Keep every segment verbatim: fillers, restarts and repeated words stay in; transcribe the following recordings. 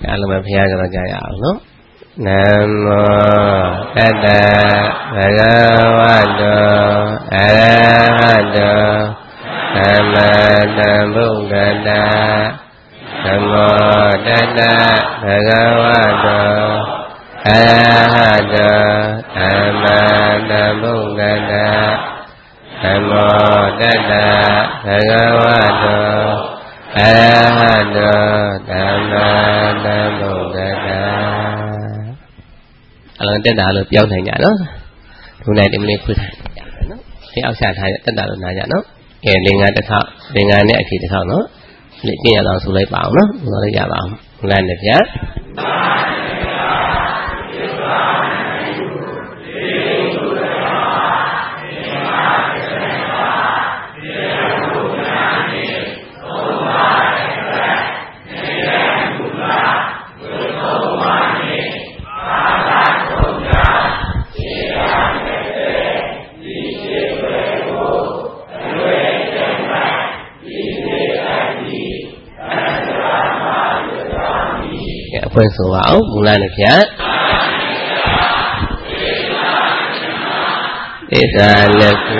အားလုံးပဲဖျားကြတော့ကြရအောင်နော်နမောတတ္တဗဂဝတောအရဟတောသမ္မာသမ္ဗုဒ္ဓတ္တနမောတတ္တဗဂဝတောအရဟတောသမ္မာသမ္ဗုဒ္ဓတ္တနမောတတ္တဗဂဝတောအရဟတောသမ္မာသမ္ဗုဒ္ဓတ္တအလုံးတက်တာလို့ပြောနိုင်ကြနော်ဒီနေ့ဒီမလေးခွေးထားကြတယ်နော်ဒီအောက်ချထားရတက်တာလို့နားကြနော်ကဲလင်္ကာတစ်ခေါက်လင်္ကာနဲ့အဖြေတစ်ခေါက်နော်လေ့ကျင့်ရအောင်ဆိုလိုက်ပါအောင်နော်ဆိုလိုက်ကြပါအောင်ဘုရားနဲ့ဗျာဖွင့်ဆိုပါအောင်မူလနဲ့ဖြတ်ဣဇာလကု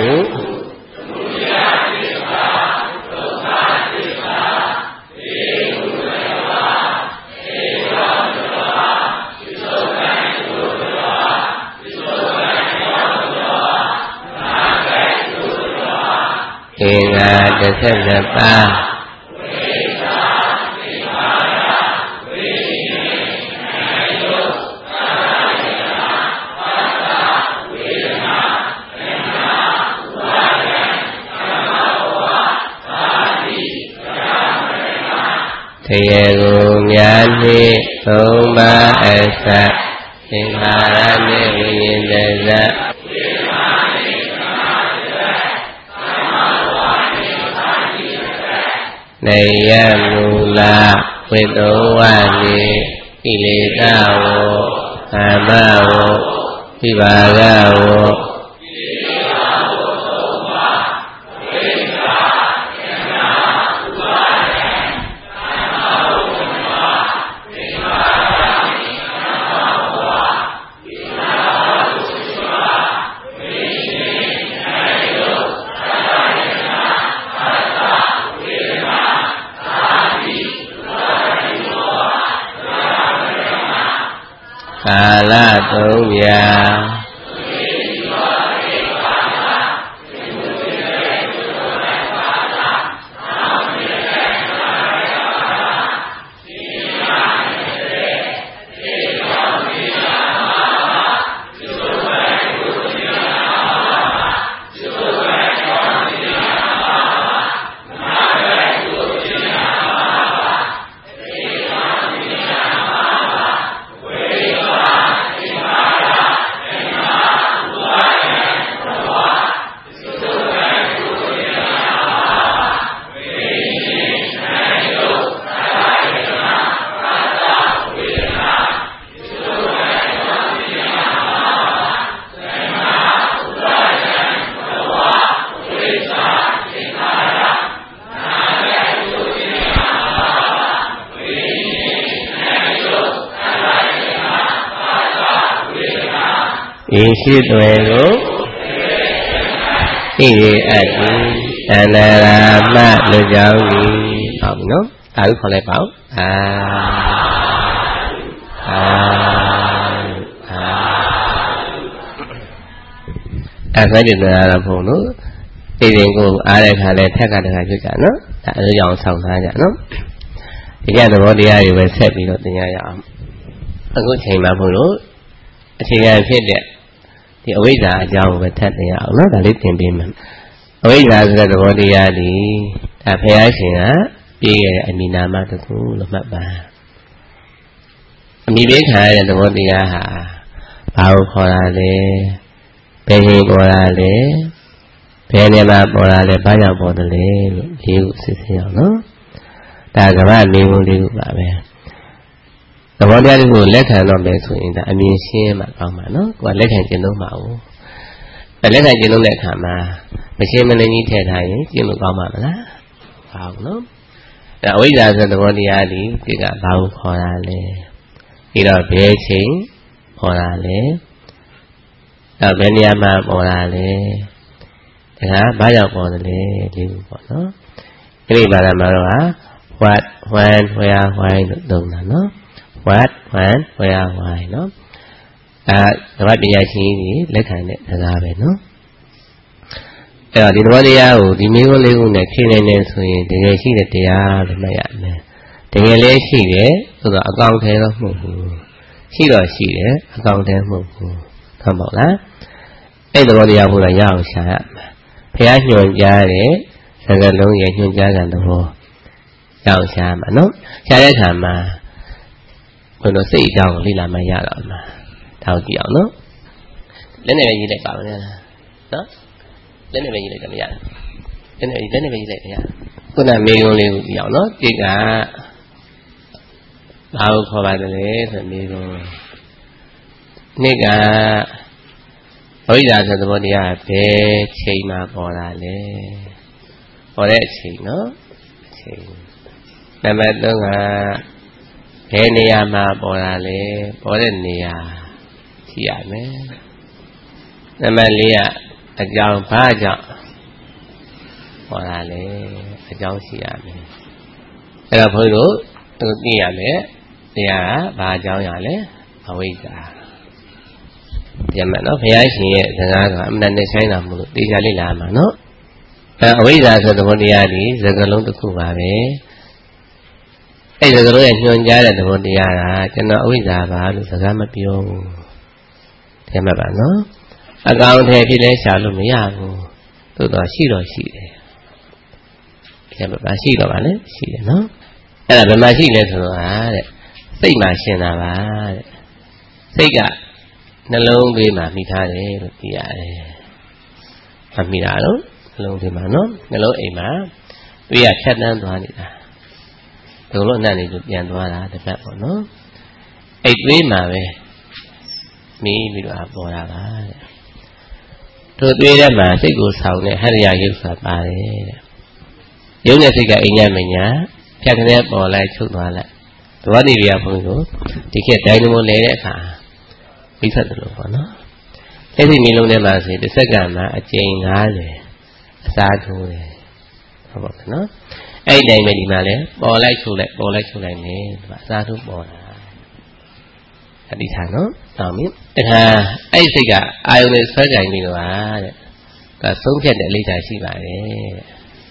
အင်္ဂါတစ်ဆက်နှစ်ပါးတရေကိုများနှင့်သုံးပါးအစသင်္ခါရနှင့်ဝိညာဉ်တဇနေယမူလဝိတောဝနိကိလေသာဝကာမဝဝိပါကဝကာလသုံးရာဤရှိတွေကိုဣရိအတ္တိသန္တရာမလူကြောင့်ဤဟုတ်ပြီနော်အာဟုခေါ်လိုက်ပါဦးအာအာအာအဲ့ဒါကြည့်နေတာတော့ဘုံနော်ဣရိကိုအားတဲ့ခါလဲထက်ကတခါကြွကြနော်ဒါအလိုကြောင့်ဆောင်းထားကြနော်ဒီကသဘောတရားတွေပဲဆက်ပြီးတော့သင်ရရအောင်အခုချိန်မှာဘုံတို့အခြေခံဖြစ်တဲ့ဒီအဝိဇ္ဇာအကြောင်းကိုပဲထပ်သင်ရအောင်နော်ဒါလေးသင်ပေးမယ်အဝိဇ္ဇာဆိုတဲ့သဘောတရားဒီဒါဘုရားရှင်ကပြည့်ရဲ့အမိနာမတခုလို့မှတ်ပါအမိပေးခံရတဲ့သဘောတရားဟာဘာကိုခေါ်တာလဲဘယ်ချိန်ပေါ်တာလဲဘယ်နေမှာပေါ်တာလဲဘာကြောင့်ပေါ်တယ်လဲလို့ဒီကိုစစ်စစ်အောင်နော်ဒါကမ္ဘာနေဝင်လေးခုပါပဲသဘောတရားတွေကိုလက်ခံတော့မယ်ဆိုရင်ဒါအမြင်ရှင်းမှကောင်းမှာနော်ကိုကလက်ခံကျင့်လို့မအောင်အဲလက်ခံကျင့်လို့တဲ့အခါမှာမရှင်းမလင်းကြီးထည့်ထားရင်ကျင့်လို့ကောင်းမှာမလားဟုတ်နော်ဒါအဝိဇ္ဇာဆိုတဲ့သဘောတရားဒီဒီကဘာကိုခေါ်တာလဲပြီးတော့ဘယ်ချိန်ပေါ်တာလဲတော့ဘယ်နေရာမှာပေါ်တာလဲဒါကဘာကြောင့်ပေါ်တယ်လဲဒီလိုပေါ့နော်အဲ့ဒီဘာသာမှာတော့ what when where why လို့သုံးတာနော် what when where why နော်အဲဓမ္မပညာရှင်ကြီးလက်ခံတဲ့စကားပဲနော်အဲ့တော့ဒီသဘောတရားကိုဒီမျိုးလေးခုနဲ့ဖြေနေနေဆိုရင်တကယ်ရှိတဲ့တရားလို့မှတ်ရမယ်တကယ်လည်းရှိတယ်ဆိုတော့အကောင်ထဲတော့မဟုတ်ဘူးရှိတော့ရှိတယ်အကောင်ထဲမဟုတ်ဘူးဟုတ်ပါ့လားအဲ့သဘောတရားကိုလည်းရအောင်ရှာရမယ်ဘုရားညွှန်ကြားတဲ့စကားလုံးရဲ့ညွှန်ကြားတဲ့သဘောရအောင်ရှာရမှာနော်ရှာတဲ့အခါမှာဘုန်းတော်စိတ်အကြောင်းကိုလေ့လာမှရတော့မှာဒါကိုကြည့်အောင်နော်လက်နဲ့ပဲရေးလိုက်ပါမယ်နော်လက်နဲ့ပဲရေးလိုက်တယ်မရလက်နဲ့လက်နဲ့ပဲရေးလိုက်တယ်ရခုနမေကုံလေးကိုကြည့်အောင်နော်ဒီကဘာကိုခေါ်ပါတယ်လဲဆိုမေကုံနေ့ကဘုရားဆိုသဘောတရားဘယ်ချိန်မှာပေါ်လာလဲပေါ်တဲ့အချိန်နော်အချိန်နံပါတ်သုံးကဘယ်နေရာမှာပေါ်လာလဲပေါ်တဲ့နေရာရှိရမယ်နံပါတ်လေးကအကြောင်းဘာကြောင့်ပေါ်လာလဲအကြောင်းရှိရမယ်အဲ့တော့ဘုန်းကြီးတို့သူသိရမယ်တရားကဘာအကြောင်းရလဲအဝိဇ္ဇာကြမ်းမနော်ဘုရားရှင်ရဲ့စကားကအမှန်နဲ့ဆိုင်တာမလို့တရားလေးလာမှာနော်အဲအဝိဇ္ဇာဆိုတဲ့သဘောတရားဒီစကားလုံးတစ်ခုပါပဲအဲ့ဒီစကားလုံးရဲ့ညွှန်ကြားတဲ့သဘောတရားကကျွန်တော်အဝိဇ္ဇာပါလို့စကားမပြောဘူးကြမ်းမပါနော်အကောင်ထဲဖြစ်လဲရှာလို့မရဘူးသို့တော့ရှိတော့ရှိတယ်ကြမ်းမပါရှိတော့ပါလေရှိတယ်နော်အဲ့ဒါဘယ်မှာရှိလဲဆိုတော့ဟာတဲ့စိတ်မှာရှင်းတာပါတဲ့စိတ်ကနှလုံးသွေးမှာမိထားတယ်လို့သိရတယ်။မမိတာတော့နှလုံးသွေးမှာနော်နှလုံးအိမ်မှာသွေးရဖြတ်တန်းသွားနေတာ။ဒုလို့အနံ့လေးကိုပြန်သွားတာတစ်ပတ်ပေါ့နော်။အိတ်သွေးမှာပဲမိပြီးတော့ပေါ်တာပါတဲ့။တို့သွေးထဲမှာစိတ်ကိုဆောင်တဲ့ဟရိယရုပ်စာပါတယ်တဲ့။ရုပ်နဲ့စိတ်ကအိမ်ညမညာဖြတ်ကနေပေါ်လိုက်ချုပ်သွားလိုက်။သဘောတည်းပြဘုန်းကြီးတို့ဒီခေတ်ဒိုင်နမိုလဲတဲ့အခါမိဆက်တယ်လို့ပေါ့နော်အဲ့ဒီမျိုးလုံးထဲမှာဆိုတစ်စက္ကန့်မှာအကြိမ်၅၀အစားထိုးတယ်ဟုတ်ပါ့နော်အဲ့ဒီတိုင်းပဲဒီမှာလဲပေါ်လိုက်ချုပ်လိုက်ပေါ်လိုက်ချုပ်လိုက်နေဒီမှာအစားထိုးပေါ်တာအတိထားနော်အောင်ပြီတခါအဲ့ဒီစိတ်ကအာယုန်နဲ့ဆွဲကြိုင်ပြီးတော့ဟာတဲ့ဒါဆုံးဖြတ်တဲ့အလေးထားရှိပါတယ်တဲ့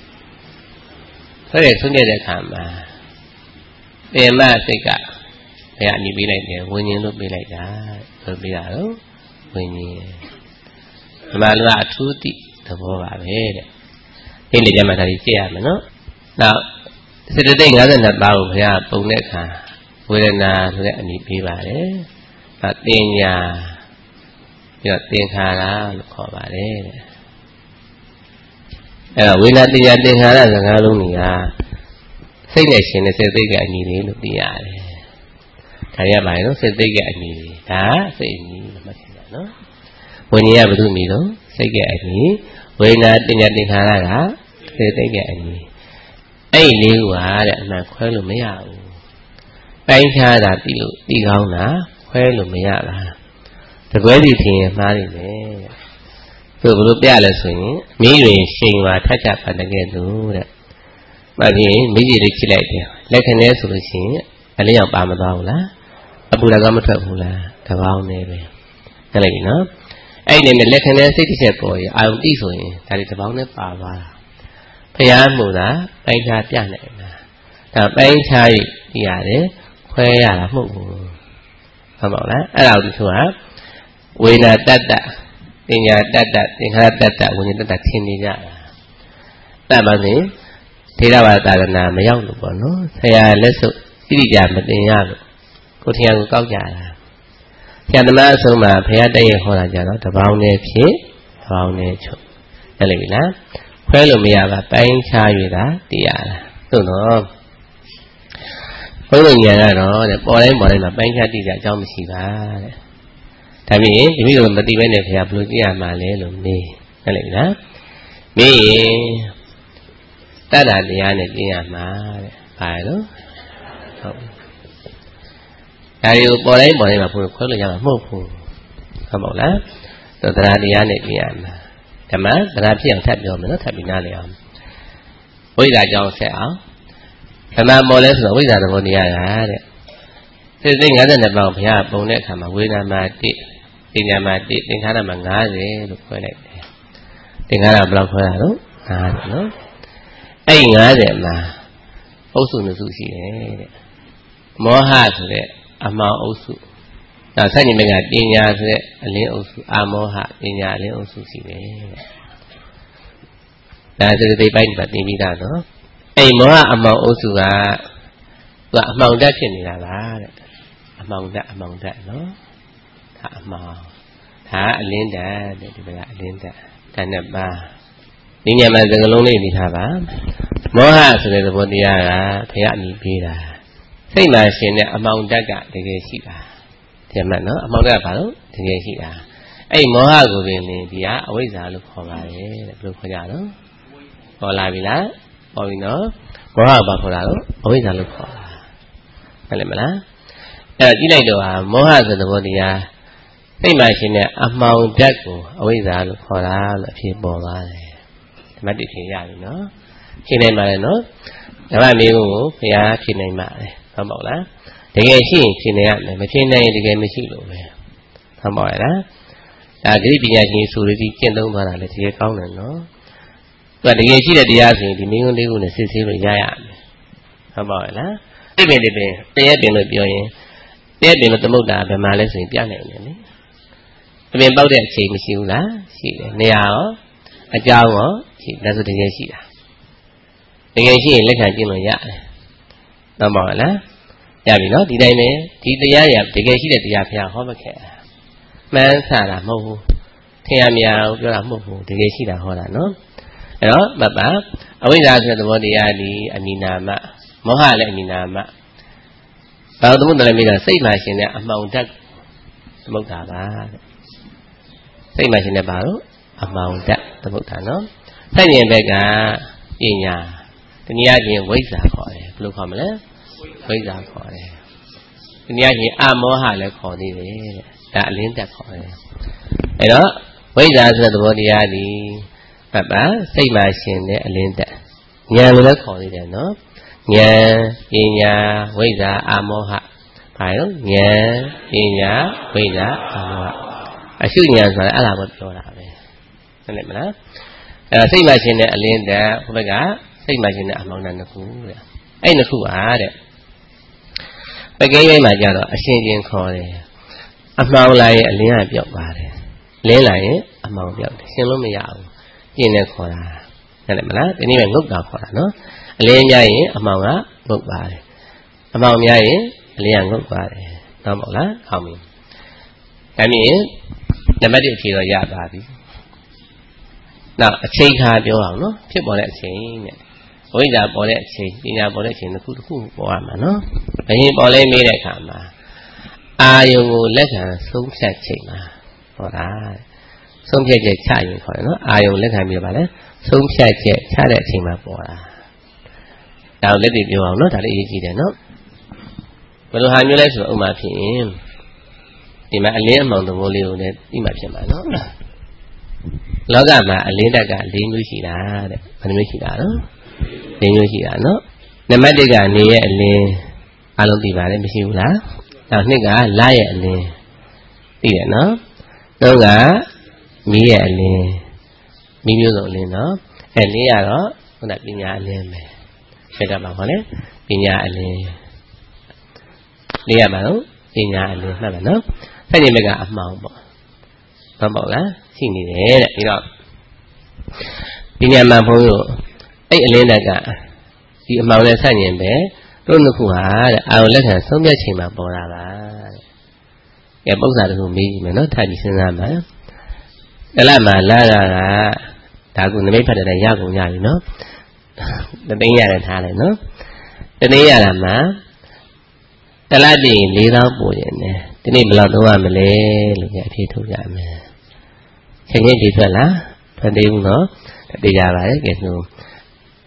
ဆိုရဆုံးဖြတ်တဲ့အခါမှာပင်မစိတ်ကဘယ်အနိပေးလိုက်တယ်ဝิญဉ်လို့ပေးလိုက်တာဆိုပေးတာတော့ဝิญဉ်ဒီမှာလူကအထူးတိသဘောပါပဲတဲ့ဒီလေကျမှဒါကြီးကြည့်ရမယ်နော်နောက်စေတသိက်၅၂ပါးကိုဘုရားပုံတဲ့အခါဝေဒနာဆိုတဲ့အနိပေးပါတယ်နောက်တင်ညာပြီးတော့သင်္ခါရလို့ခေါ်ပါတယ်တဲ့အဲ့တော့ဝေဒနာတင်ညာသင်္ခါရစကားလုံးတွေကစိတ်နဲ့ရှင်တဲ့စေတသိက်ကအနိလေးလို့သိရတယ်ဒါရပါရဲ့နော်စိတ်သိက်ကအညီဒါစိတ်အညီလို့မှတ်ထားနော်ဝိညာဉ်ကဘယ်သူညီတော့စိတ်ကအညီဝိညာဉ်တင်ညာသင်္ခါရကစိတ်သိက်ကအညီအဲ့ဒီလေးကတဲ့အမှန်ခွဲလို့မရဘူးပိုင်းခြားတာတီးလို့တီးကောင်းတာခွဲလို့မရလားတကွဲစီထင်ရင်မှားနေတယ်သူဘယ်လိုပြလဲဆိုရင်မိတွင်ရှိန်ပါထက်ချပါတကယ်သူတဲ့မဖြစ်မိကြီးလေးဖြစ်လိုက်တယ်လက်ခနဲ့ဆိုလို့ရှိရင်အလေးရောက်ပါမသွားဘူးလားအပူလည်းကမထွက်ဘူးလားတပေါင်းနေပဲကြလိုက်ပြီနော်အဲ့ဒီနဲ့လက်ခနဲ့စိတ်တစ်ချက်ပေါ်ရင်အာယုံတိဆိုရင်ဒါဒီတပေါင်းနဲ့ပါသွားတာဖျားမှုတာပိုင်းခြားပြနိုင်တာဒါပိုင်းခြားပြီးရတယ်ခွဲရတာမဟုတ်ဘူးဟုတ်ပါလားအဲ့ဒါကိုသူကဝေဒနာတတ္တပညာတတ္တသင်္ခါရတတ္တဝိညာဉ်တတ္တထင်နေကြတာတတ်ပါစေထေရဝါဒသာသနာမရောက်လို့ပေါ့နော်ဆရာလက်စုပ်ပြိကြမတင်ရလို့ကိုထင်ရကိုကောက်ကြတာဆရာသမားအဆုံးမှာဘုရားတည့်ရဟောတာကြတော့တပေါင်းနဲ့ဖြစ်တပေါင်းနဲ့ချုပ်အဲ့လိုပြီလားခွဲလို့မရပါပိုင်းခြား၍သာတရားလားသို့တော့ဘုရားဉာဏ်ကတော့တဲ့ပေါ်တိုင်းပေါ်တိုင်းမှာပိုင်းခြားသိကြအကြောင်းမရှိပါတဲ့ဒါပြင်ဒီမိတို့မသိဘဲနဲ့ဘုရားဘယ်လိုကြည့်ရမှာလဲလို့မေးအဲ့လိုပြီလားမေးရင်တတ္တတရားနဲ့ကျင့်ရမှာတဲ့ phải đó không cái điều bỏ đấy bỏ đấy mà phun khói là do mô phun không bảo lá rồi ta đi ăn này đi ăn cảm á ta làm chuyện thật rồi mình nó thật bị na liền bây giờ cho sẽ áo cảm á bỏ đấy rồi bây giờ là một đi ăn đấy thế thì ngay từ đầu phải à bông này khám mà quên làm mà đi đi nhà mà đi đi khá là mà ngã gì lúc quay lại đi khá là bao nhiêu là đúng à đúng ấy ngã gì mà ấu su nó su gì đấy mỏ ha rồi à mà ấu su là sao nhìn mình à đi nhà rồi lấy ấu su à mỏ ha đi nhà lấy ấu su gì đấy là từ từ bay đi đi đi ra đó ấy mỏ ha à mà ấu su à là màu đa chuyện gì là ba đấy màu đa màu đa nó thả màu thả lên đá để đi lại lên đá thành là ba đi nhà mà dừng lông lên đi thả ba mỏ ha rồi là bọn đi à thấy anh đi đi là thế mà xin này màu đa cả thì cái gì cả thì mà nó màu đa phải không thì cái gì cả ấy mỏ ha của bên này thì à ở bây giờ lúc họ lại lúc họ ra đó họ lại bị lá họ bị nó mỏ ha bảo họ là đó ở bây giờ lúc họ phải làm lá à chỉ này đồ à mỏ ha rồi là bọn đi à thế mà xin này màu đa của ở bây giờ lúc họ là là phía bò ra này mà đi thì ra nó khi này mà nó các bạn biết không phải à khi này mà này không bảo lá thì cái gì khi này này mà khi này thì cái mới chịu được không bảo lá à cái gì bây giờ thì số thì trên đông vào là thì cái con này nó và thì cái gì là đi ra thì thì mình không đi cũng là xí xí rồi ra à không bảo lá cái bên thì bên cái bên nó biểu hiện cái bên nó tụi mình đã bên mà lấy sự biểu này này cái bên bao đẹp chỉ mình chịu lá chỉ này à ở chào nó chỉ là sự cái gì à cái gì lấy cái gì mà dạ nó bảo lá dạ vì nó thì đây này thìတရားရတကယ်ရှိတဲ့တရားဖျားဟောမခဲ့မှန်းဆတာမဟုတ်ဘူးထင်ရမြာပြောတာမဟုတ်ဘူးတကယ်ရှိတာဟောတာနော်အဲ့တော့မပါအဝိဇ္ဇာဆိုတဲ့သဘောတရားဒီအနိနာမမောဟလည်းအနိနာမဘာလို့သမုဒ္ဒလည်းမိတာစိတ်မှရှင်တဲ့အမှောင်ဓာတ်သမုဒ္ဒါပါတဲ့စိတ်မှရှင်တဲ့ဘာလို့အမှောင်ဓာတ်သမုဒ္ဒါနော်ဆက်ရင်ဘက်ကပညာတနည်းအားဖြင့်ဝိဇ္ဇာခေါ်တယ်ဘယ်လိုခေါ်မလဲဝိဇ္ဇာခေါ်တယ်ဒီနေ့ချင်းအမောဟလည်းခေါ်သေးတယ်တဲ့ဒါအလင်းတက်ခေါ်တယ်အဲ့တော့ဝိဇ္ဇာဆိုတဲ့သဘောတရားဒီပတ်ပါစိတ်မှရှင်တဲ့အလင်းတက်ဉာဏ်လည်းခေါ်သေးတယ်နော်ဉာဏ်ပညာဝိဇ္ဇာအမောဟဘာလို့ဉာဏ်ပညာဝိဇ္ဇာအမောဟအရှုဉာဏ်ဆိုတာအဲ့ဒါပဲပြောတာပဲဟုတ်တယ်မလားအဲ့စိတ်မှရှင်တဲ့အလင်းတက်ဟိုဘက်ကစိတ်မှရှင်တဲ့အမောင်းတနှစ်ခုတဲ့အဲ့နှစ်ခုပါတဲ့ပကဲရဲမှာကြတော့အရှင်ချင်းခေါ်တယ်အမှောင်လာရင်အလင်းကပြောက်ပါတယ်လင်းလာရင်အမှောင်ပြောက်တယ်ရှင်းလို့မရဘူးပြင်းနေခေါ်တာဟုတ်တယ်မလားဒီနေ့ကငုတ်တာခေါ်တာနော်အလင်းများရင်အမှောင်ကငုတ်ပါတယ်အမှောင်များရင်အလင်းကငုတ်ပါတယ်တော့မဟုတ်လားဟောင်းပြီဒါမြင်နံပါတ်တစ်အဖြေတော့ရပါပြီနောက်အချိန်ခါပြောအောင်နော်ဖြစ်ပေါ်တဲ့အချိန်နဲ့ဝိဇ္ဇာပေါ်တဲ့အချိန်ပညာပေါ်တဲ့အချိန်တစ်ခုတစ်ခုပေါ်ရမှာနော်ဘယင်ပေါ်လဲမေးတဲ့အခါမှာအာယုံကိုလက်ခံဆုံးဖြတ်ချိန်မှာဟောတာဆုံးဖြတ်ချက်ချရင်ခေါ်တယ်နော်အာယုံလက်ခံပြီးတော့ဗာလဲဆုံးဖြတ်ချက်ချတဲ့အချိန်မှာပေါ်တာဒါကိုလက်တွေ့ပြောအောင်နော်ဒါလေးအရေးကြီးတယ်နော်ဘယ်လိုဟာမျိုးလဲဆိုတော့ဥပမာဖြစ်ရင်ဒီမှာအလင်းအမှောင်သဘောလေးကိုလည်းသိမှဖြစ်မှာနော်လောကမှာအလင်းတက်က၄မျိုးရှိတာတဲ့ဘယ်နှမျိုးရှိတာနော်၄မျိုးရှိတာနော်နံပါတ်၁ကနေရဲ့အလင်းအလုံးသိပါတယ်မရှိဘူးလားနောက်နှစ်ကလရဲ့အလင်းသိတယ်နော်သုံးကမီးရဲ့အလင်းမီးမျိုးစုံအလင်းနော်အဲလေးကတော့ခုနပညာအလင်းပဲဆက်ကြပါခေါ်လေပညာအလင်းလေးရပါတော့ပညာအလင်းမှတ်ပါနော်ဆက်နေမဲ့ကအမှောင်ပေါ့ဟုတ်ပါ့လားရှိနေတယ်တဲ့ပြီးတော့ပညာမှန်ဘုန်းကြီးအဲ့အလင်းတက်ကဒီအမှောင်နဲ့ဆက်ရင်ပဲတို့နှစ်ခုဟာတဲ့အာရုံလက်ခံဆုံးဖြတ်ချိန်မှာပေါ်လာတာတဲ့။ကဲပု္ပ္ပာတခုမေးကြည့်မယ်နော်ထပ်ပြီးစဉ်းစားမှာ။တလမှာလာတာကဒါကုနမိတ်ဖတ်တဲ့ရကုန်ကြပြီနော်။တသိန်းရတယ်ထားလိုက်နော်။တသိန်းရတာမှာတလတည်း၄သောင်းပို့ရင်လည်းဒီနေ့ဘယ်လောက်သုံးရမလဲလို့ကြအဖြေထုတ်ကြမယ်။ချိန်ချင်းဒီထွက်လား။ဖတ်သေးဘူးနော်။သိကြပါရဲ့ကဲဆို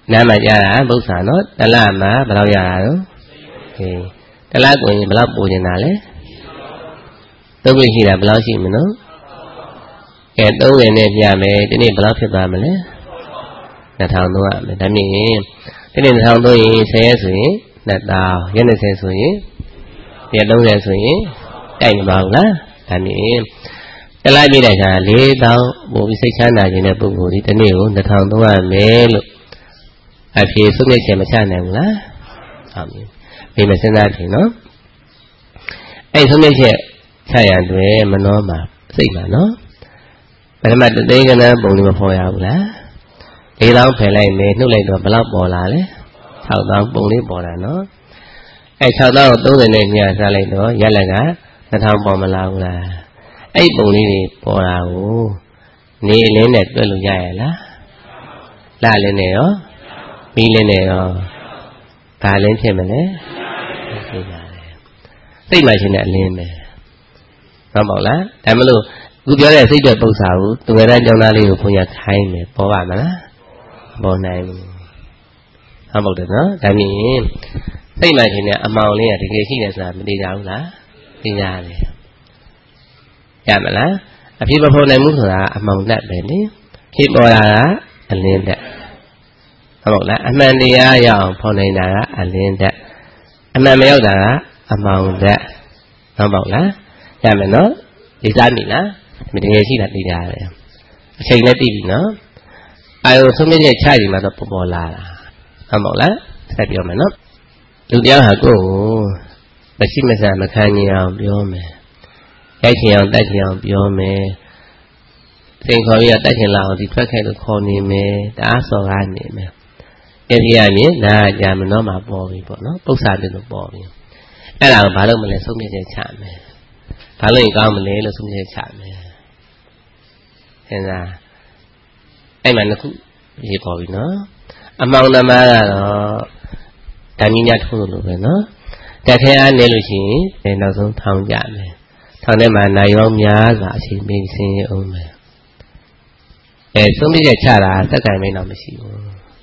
နာမကြတာပု္ပ္ပာနော်တလမှာဘယ်လောက်ရတာတော့ဟေးတလကိုရင်ဘယ်လောက်ပိုနေတာလဲသုံးခုရှိတာဘယ်လောက်ရှိမနော်ကဲသုံးခုနဲ့ပြမယ်ဒီနေ့ဘယ်လောက်ဖြစ်သွားမလဲနှစ်ထောင်သုံးရမယ်ဒါမြင်ရင်ဒီနေ့နှစ်ထောင်သုံးရင်ဆယ်ရက်ဆိုရင်နှစ်တောင်ရက်နှစ်ဆယ်ဆိုရင်ရက်သုံးဆယ်ဆိုရင်တိုက်မပါဘူးလားဒါမြင်တလားပြည့်တဲ့အခါလေးတောင်ပို့ပြီးစိတ်ချမ်းသာခြင်းတဲ့ပုဂ္ဂိုလ်ဒီတနေ့ကိုနှစ်ထောင်သုံးရမယ်လို့အဖြေဆုံးဖြတ်ချက်မချနိုင်ဘူးလားဟုတ်ပြီဒီမစဉ်းစားကြည့်နော်အဲ့ဆုံးဖြတ်ချက်ချရတဲ့မနှောမှာစိတ်မှာနော်ပထမတသိန်းကနန်းပုံလေးမဖော်ရဘူးလားလေးတောင်ဖယ်လိုက်နေနှုတ်လိုက်တော့ဘယ်လောက်ပေါ်လာလဲ၆တောင်ပုံလေးပေါ်တာနော်အဲ့၆တောင်ကိုသုံး၀နဲ့ညှစားလိုက်တော့ရက်လက်ကနှစ်ထောင်ပေါ်မလာဘူးလားအဲ့ပုံလေးတွေပေါ်တာကိုနေအလင်းနဲ့တွက်လို့ရရလားလလင်းနဲ့ရောမီးလင်းနဲ့ရောဘာလင်းဖြစ်မလဲသိပါတယ်စိတ်မှရှင်တဲ့အလင်းပဲဟုတ်ပါလားဒါမလို့ခုပြောတဲ့စိတ်တဲ့ပု္ပ္ပာကိုသူငယ်တန်းကျောင်းသားလေးကိုခွန်ရခိုင်းမယ်ပေါ်ပါမလားပေါ်နိုင်ဘူးဟုတ်ပါတယ်နော်ဒါမြင်စိတ်မှရှင်တဲ့အမောင်လေးကတကယ်ရှိတယ်ဆိုတာမသိကြဘူးလားသိကြတယ်ရမလားအဖြစ်မဖော်နိုင်ဘူးဆိုတာအမောင်တတ်ပဲလေဖြစ်ပေါ်လာတာအလင်းတတ်ဟုတ်လားအမှန်တရားရအောင်ဖော်နိုင်တာကအလင်းတတ်အမှန်မရောက်တာကအမောင်တတ်ဟုတ်ပါလားရမယ်နော်ဒီစားမိလားမတကယ်ရှိတာသိကြရတယ်အချိန်နဲ့သိပြီနော်အာယုဆုံးဖြတ်ချက်ချရင်မှတော့ပေါ်ပေါ်လာတာဟုတ်ပါလားဆက်ပြောမယ်နော်လူတရားဟာကိုယ်ကိုမရှိမစားမခံကြအောင်ပြောမယ်ရိုက်ချင်အောင်တိုက်ချင်အောင်ပြောမယ်သင်ခေါ်ရတိုက်ချင်လာအောင်ဒီထွက်ခဲ့လို့ခေါ်နေမယ်တအားစော်ကားနေမယ်ပြည့်ပြည့်မြင်နာကြမနှောမှာပေါ်ပြီပေါ့နော်ပု္ပ္ပာတယ်လို့ပေါ်ပြီအဲ့ဒါကိုဘာလို့မလဲဆုံးဖြတ်ချက်ချမယ်ဘာလို့ရင်ကောင်းမလဲလို့ဆုံးဖြတ်ချက်ချမယ်ဟင်လားအဲ့မှာနှစ်ခုရေးပေါ်ပြီနော်အမောင်သမားကတော့ဓာမီညထိုးလို့ပဲနော်တက်ခဲအားနေလို့ရှိရင်နောက်ဆုံးထောင်ကြမယ်ထောင်ထဲမှာနိုင်ရောများစွာအချိန်ပေးဆင်းရဲအောင်မယ်အဲဆုံးဖြတ်ချက်ချတာစက္ကန့်မင်းတော့မရှိဘူး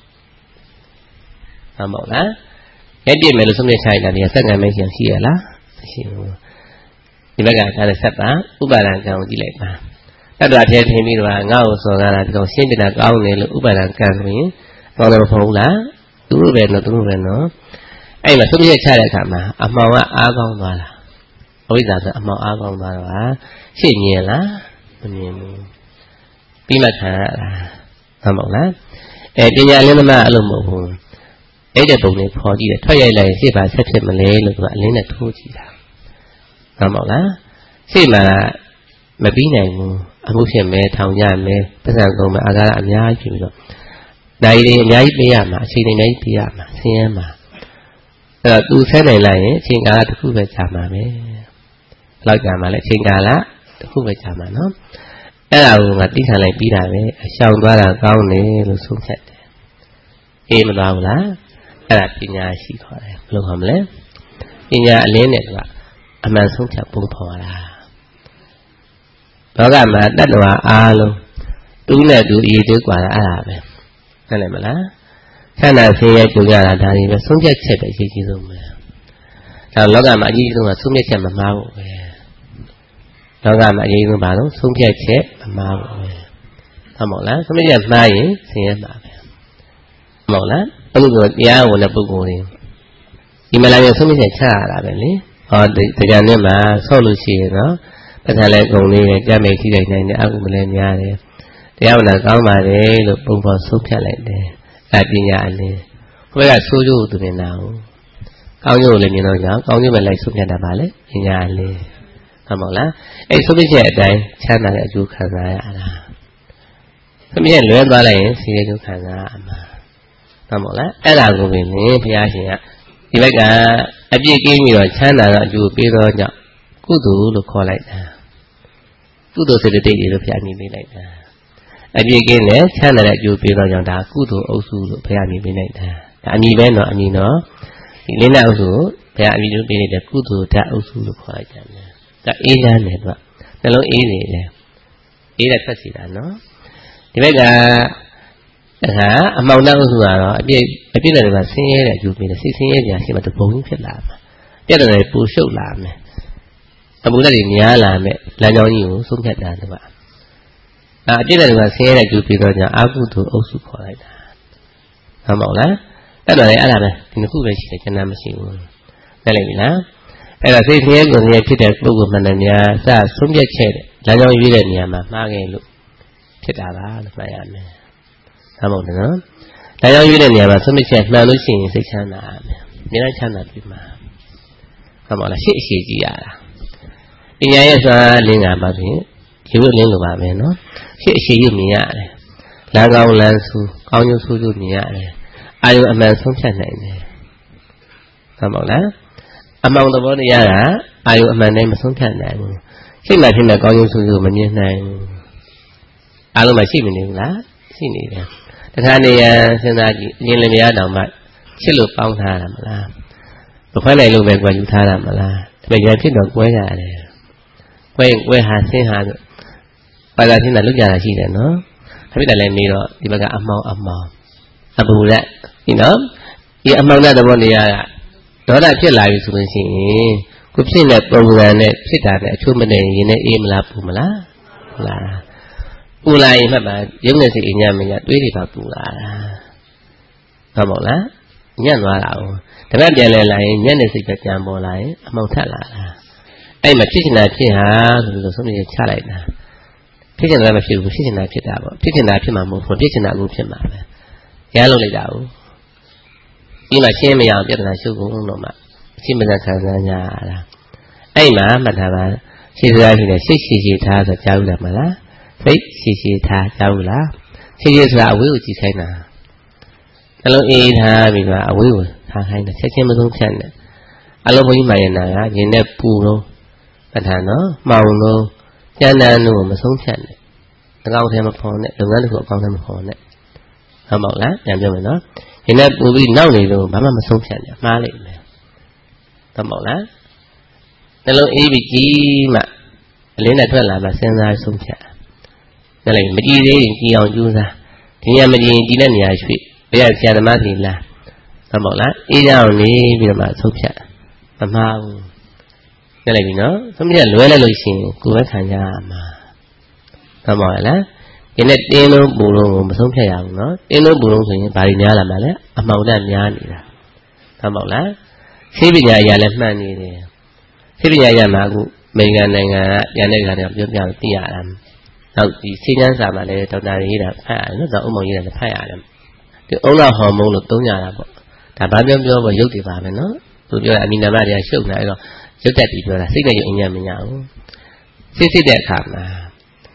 ဟုတ်ပါ့လားရက်ပြည့်မယ်လို့ဆုံးဖြတ်ချလိုက်တာဒီစက္ကန့်မင်းရှိရလားမရှိဘူးဒီဘက်ကဒါလည်းဆက်ပါဥပါဒံကံကိုကြည့်လိုက်ပါတတ္တဝါထဲထင်ပြီးတော့ငါ့ကိုစော်ကားတာဒီကောင်ရှင်းပြတာကောင်းတယ်လို့ဥပါဒံကံဆိုရင်ကောင်းတယ်မဟုတ်ဘူးလားသူတို့ပဲနော်သူတို့ပဲနော်အဲ့မှာဆုံးဖြတ်ချတဲ့အခါမှာအမှောင်ကအားကောင်းသွားလားဝိဇ္ဇာဆိုအမှောင်အားကောင်းသွားတော့ဟာရှင်းမြင်လားမမြင်ဘူးပြီးမှခံရတာဟုတ်မဟုတ်လားအဲပညာလင်းသမားအဲ့လိုမဟုတ်ဘူးအဲ့တဲ့ပုံလေးဖော်ကြည့်တယ်ထွက်ရိုက်လိုက်ရှေ့ပါဆက်ဖြစ်မလဲလို့သူကအလင်းနဲ့ထိုးကြည့်တာဟုတ်မဟုတ်လားရှေ့မှာမပြီးနိုင်ဘူးအမှုဖြစ်မယ်ထောင်ကြမယ်ပတ်စံကုန်မယ်အာဃာတအများကြီးပြီးတော့နိုင်ရင်အများကြီးပေးရမှာအချိန်တွေအများကြီးပေးရမှာဆင်းရဲမှာအဲ့တော့သူဆဲနိုင်လိုက်ရင်အချိန်ကာလတစ်ခုပဲကြာမှာပဲလောက်ကြာမှာလဲအချိန်ကာလတစ်ခုပဲကြာမှာနော်အဲ့ဒါကိုငါသိခံလိုက်ပြီးတာပဲအရှောင်သွားတာကောင်းတယ်လို့ဆုံးဖြတ်တယ်အေးမသွားဘူးလားအဲ့ဒါပညာရှိခေါ်တယ်ဘယ်လိုခေါ်မလဲပညာအလင်းနဲ့ကအမှန်ဆုံးဖြတ်ပုံဖော်တာလောကမှာတတ္တဝါအားလုံးသူနဲ့သူအရေးသေးกว่าတာအဲ့ဒါပဲဟုတ်တယ်မလားဆန္ဒဆင်းရဲကြုံရတာဒါတွေပဲဆုံးဖြတ်ချက်ပဲအရေးကြီးဆုံးပဲဒါလောကမှာအရေးကြီးဆုံးကဆုံးဖြတ်ချက်မမှားဘူးပဲလောကမှာအရေးဆုံးပါတော့ဆုံးဖြတ်ချက်မမှားဘူးပဲဟုတ်မဟုတ်လားဆုံးဖြတ်ချက်မှားရင်ဆင်းရဲမှာပဲဟုတ်မဟုတ်လားအခုကတရားဝင်တဲ့ပုဂ္ဂိုလ်တွေဒီမလာရင်ဆုံးဖြတ်ချက်ချရတာပဲလေဟောတရားနဲ့မှာဆော့လို့ရှိရင်တော့ပထမလဲဂုံလေးနဲ့ကြမ်းမိတ်ထိလိုက်နိုင်တယ်အကုမလဲများတယ်တရားဝင်တာကောင်းပါတယ်လို့ပုံပေါ်ဆုံးဖြတ်လိုက်တယ်အဲပညာအလင်းဘုရားဆိုးကျိုးသူနေတာကိုကောင်းကျိုးလည်းမြင်တော့ကြောင်းကောင်းကျိုးပဲလိုက်ဆုံးဖြတ်တာပါလေပညာအလင်းဟုတ်မဟုတ်လားအဲ့ဆုံးဖြတ်ချက်အတိုင်းချမ်းသာတဲ့အကျိုးခံစားရတာဆုံးဖြတ်လွဲသွားလိုက်ရင်ဆင်းရဲကျိုးခံစားရမှာဟုတ်မဟုတ်လားအဲ့ဒါကိုပင်ဘုရားရှင်ကဒီဘက်ကအပြည့်ကင်းပြီးတော့ချမ်းသာတဲ့အကျိုးပေးတော့ကြောင့်ကုသိုလ်လို့ခေါ်လိုက်တာကုသိုလ်စေတသိက်တွေလို့ဘုရားမြင်ပေးလိုက်တာအပြည့်ကင်းနဲ့ချမ်းသာတဲ့အကျိုးပေးတော့ကြောင့်ဒါကုသိုလ်အုပ်စုလို့ဘုရားမြင်ပေးလိုက်တာဒါအမည်ပဲနော်အမည်နော်ဒီလင်းတဲ့အုပ်စုကိုဘုရားအမည်လို့ပေးလိုက်တဲ့ကုသိုလ်ဓာတ်အုပ်စုလို့ခေါ်လိုက်ကြတယ်ဒါအေးချမ်းတယ်သူကနှလုံးအေးနေတယ်အေးတဲ့ဖက်စီတာနော်ဒီဘက်က Aha, among those who are a bit a bit of a singer that you made a six years, you see, but the bone fit lamb. Get a push out lamb. A bullet in Yala, Lanyon, you soon get that. I didn't say that you be on your output to also call it. Come on, eh? That's what I added in the food that can never see one. Telling me now. And I say, here, when you put that book of Manania, that's from your chair. Lanyon, you didn't hear my market look. Pit out of my army. Come on, no? Lanyon, you didn't hear my some chef, man, losing six hundred army. Then I cannot be my. Come on, I see, see, yeah. In your eyes, I lean about it. You will lean about me, no? She you me at it. Lango Lansu, all you who do me at it. Are you a man from Chennai? Come on, eh? Among the body, are you a man named from Chennai? She might think that going to you, my name. I don't my see me, la. See me there. The Tani, Senaji, Yelia, down my. She look found her, la. The when I look back when you tell them, la. Make your kid not wait at it. Where where has seen her? By that thing that look at she, no? Have you let me know? You got a mouth of mouth. About that, you know? You among that one, the other. Not that you like to see. Could see that program that sit at a two minute in a aim la pumala. La Pula in my young as in Yamia, really about Pula. Come on, la? Yanwala. The Rabia line, Yanis is a jambo line, a montala. I'm a chicken that she has something a child. Picking them a few, picking that pit out, picking that pin for picking that group in my yellow lay out. You might see me out there and I should go no ma. Simba Kazana. Hey, ma, madame, she's writing a sixty tars of Jaula Mala, sixty tars Jaula. She is a will, she said now. Hello, eat her, we were a will, her hand, second little channel. I love you, my nana, you never pull. But I know, Mauno, Yana no, my son channel. The gout him upon it, the radical upon him upon it. How about that? I'm doing enough. You never will be now, little, Mamma son channel, Mali. How about that? Hello, A B G, ma. Lena Twella, my son, I son chat. The lady, Medina, on Jusa. Tia Medina, Dilania, sweet. We have seen the Madilla. How about that? Either only with my son chat. Mamma. Let me know. Somebody will let you see. Go back and yama. Come on, la. In that Dino Buru, some pay out, no? Dino Buru, Barina Mala, a mountain yanida. Come on, la. Sibia Yalet Mani. Sibia Yamagu, Megan, Yanega of Yoga Tiaram. Now, the singers are my little Narida, not the Omoya the Piaram. The owner hormone of Tonya. The Babian Bill was Yogi, no? To your Amina Maria show now. Just that you are a singer in Yamina. Sissy that come.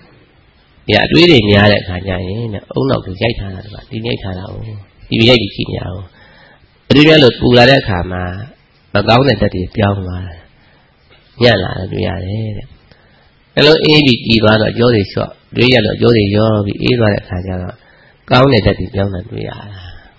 Yeah, really near that Kanya, own of the Jaitan, the Jaitan, the Jaitan. Real Pula that come, but down at that is young one. Yala, we are here. Hello, A B G, one of Jody shot, real of Jody, you're the Eva at Kanya. Down at that is young and we are.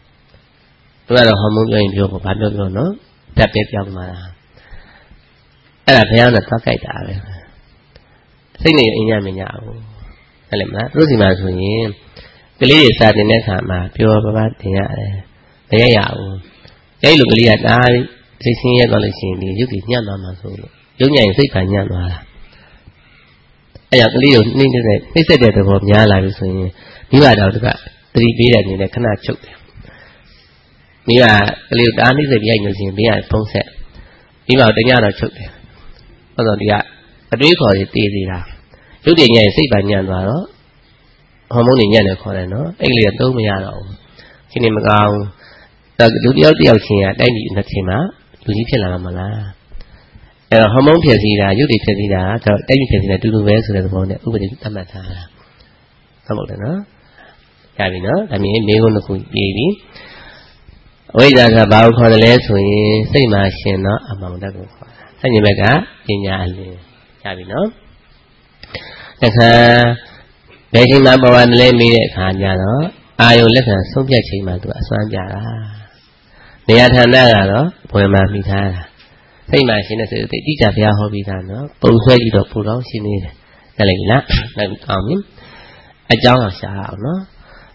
Well, a homo in your papa, no? That big young man.အဲ့ဒါဘုရားနဲ့သွားကြိုက်တာပဲစိတ်နဲ့အင်းရမညာဘူးဟုတ်တယ်မလားသူတို့စီမှာဆိုရင်ကလေးတွေစာတင်တဲ့အခါမှာပြောပါပါတင်ရတယ်မရရဘူးအဲ့လိုကလေးကဒါစိတ်ဆင်းရဲသွားလို့ရှိရင်ဒီရုပ်ကြီးညံ့သွားမှာဆိုလို့ရုပ်ညံ့ရင်စိတ်ကညံ့သွားတာအဲ့ကြောင့်ကလေးကိုနှိမ့်တဲ့နှိမ့်ဆက်တဲ့သဘောများလာပြီဆိုရင်မိဘတော်ကသတိပေးတဲ့အနေနဲ့ခဏချုပ်တယ်မိဘကလေးကိုဒါနှိမ့်ဆက်ပြရိုက်လို့ရှိရင်ဘေးကဖုံးဆက်မိဘတညတော့ချုပ်တယ်ဟုတ်တော့ဒီကအတွေးခေါ်ရေးတည်သေးတာရုပ်တည်ညံ့စိတ်ပါညံ့သွားတော့ဟော်မုန်းတွေညံ့တယ်ခေါ်တယ်နော်အဲ့ကလေးကသုံးမရတော့ဘူးရှင်နေမကောင်းလူတယောက်တယောက်ချင်းကတိုက်ပြီးနှစ်ချင်းမှာလူကြီးဖြစ်လာမှာမလားအဲ့တော့ဟော်မုန်းဖြစ်စီတာရုပ်တည်ဖြစ်စီတာတော့တိုက်ပြီးဖြစ်စီတာတူတူပဲဆိုတဲ့သဘောနဲ့ဥပဒေသတ်မှတ်ထားတာဟုတ်တယ်နော်ရပြီနော်ဒါမြင်နေကုန်တစ်ခုရေးပြီအဝိဇ္ဇာကဘာကိုခေါ်တယ်လဲဆိုရင်စိတ်မှာရှင်တော့အမှန်တတ်ကိုခေါ်တာဆန့်ကျင်ဘက်ကပညာအလင်းရပြီနော်တခါဘယ်ချိန်မှပေါ်လာလဲမေးတဲ့အခါကျတော့အာယုလက္ခဏာဆုံးဖြတ်ချိန်မှသူအစွမ်းပြတာနေရာဌာနကတော့ဘွယ်မှာမိထားတာစိတ်မှာရှင်တဲ့စိတ်တိကျဘုရားဟောပြီးသားနော်ပုံဆွဲကြည့်တော့ပူတော့ရှင်းနေတယ်တယ်လေလားနောက်အောင်ပြီအကြောင်းအောင်ရှားအောင်နော်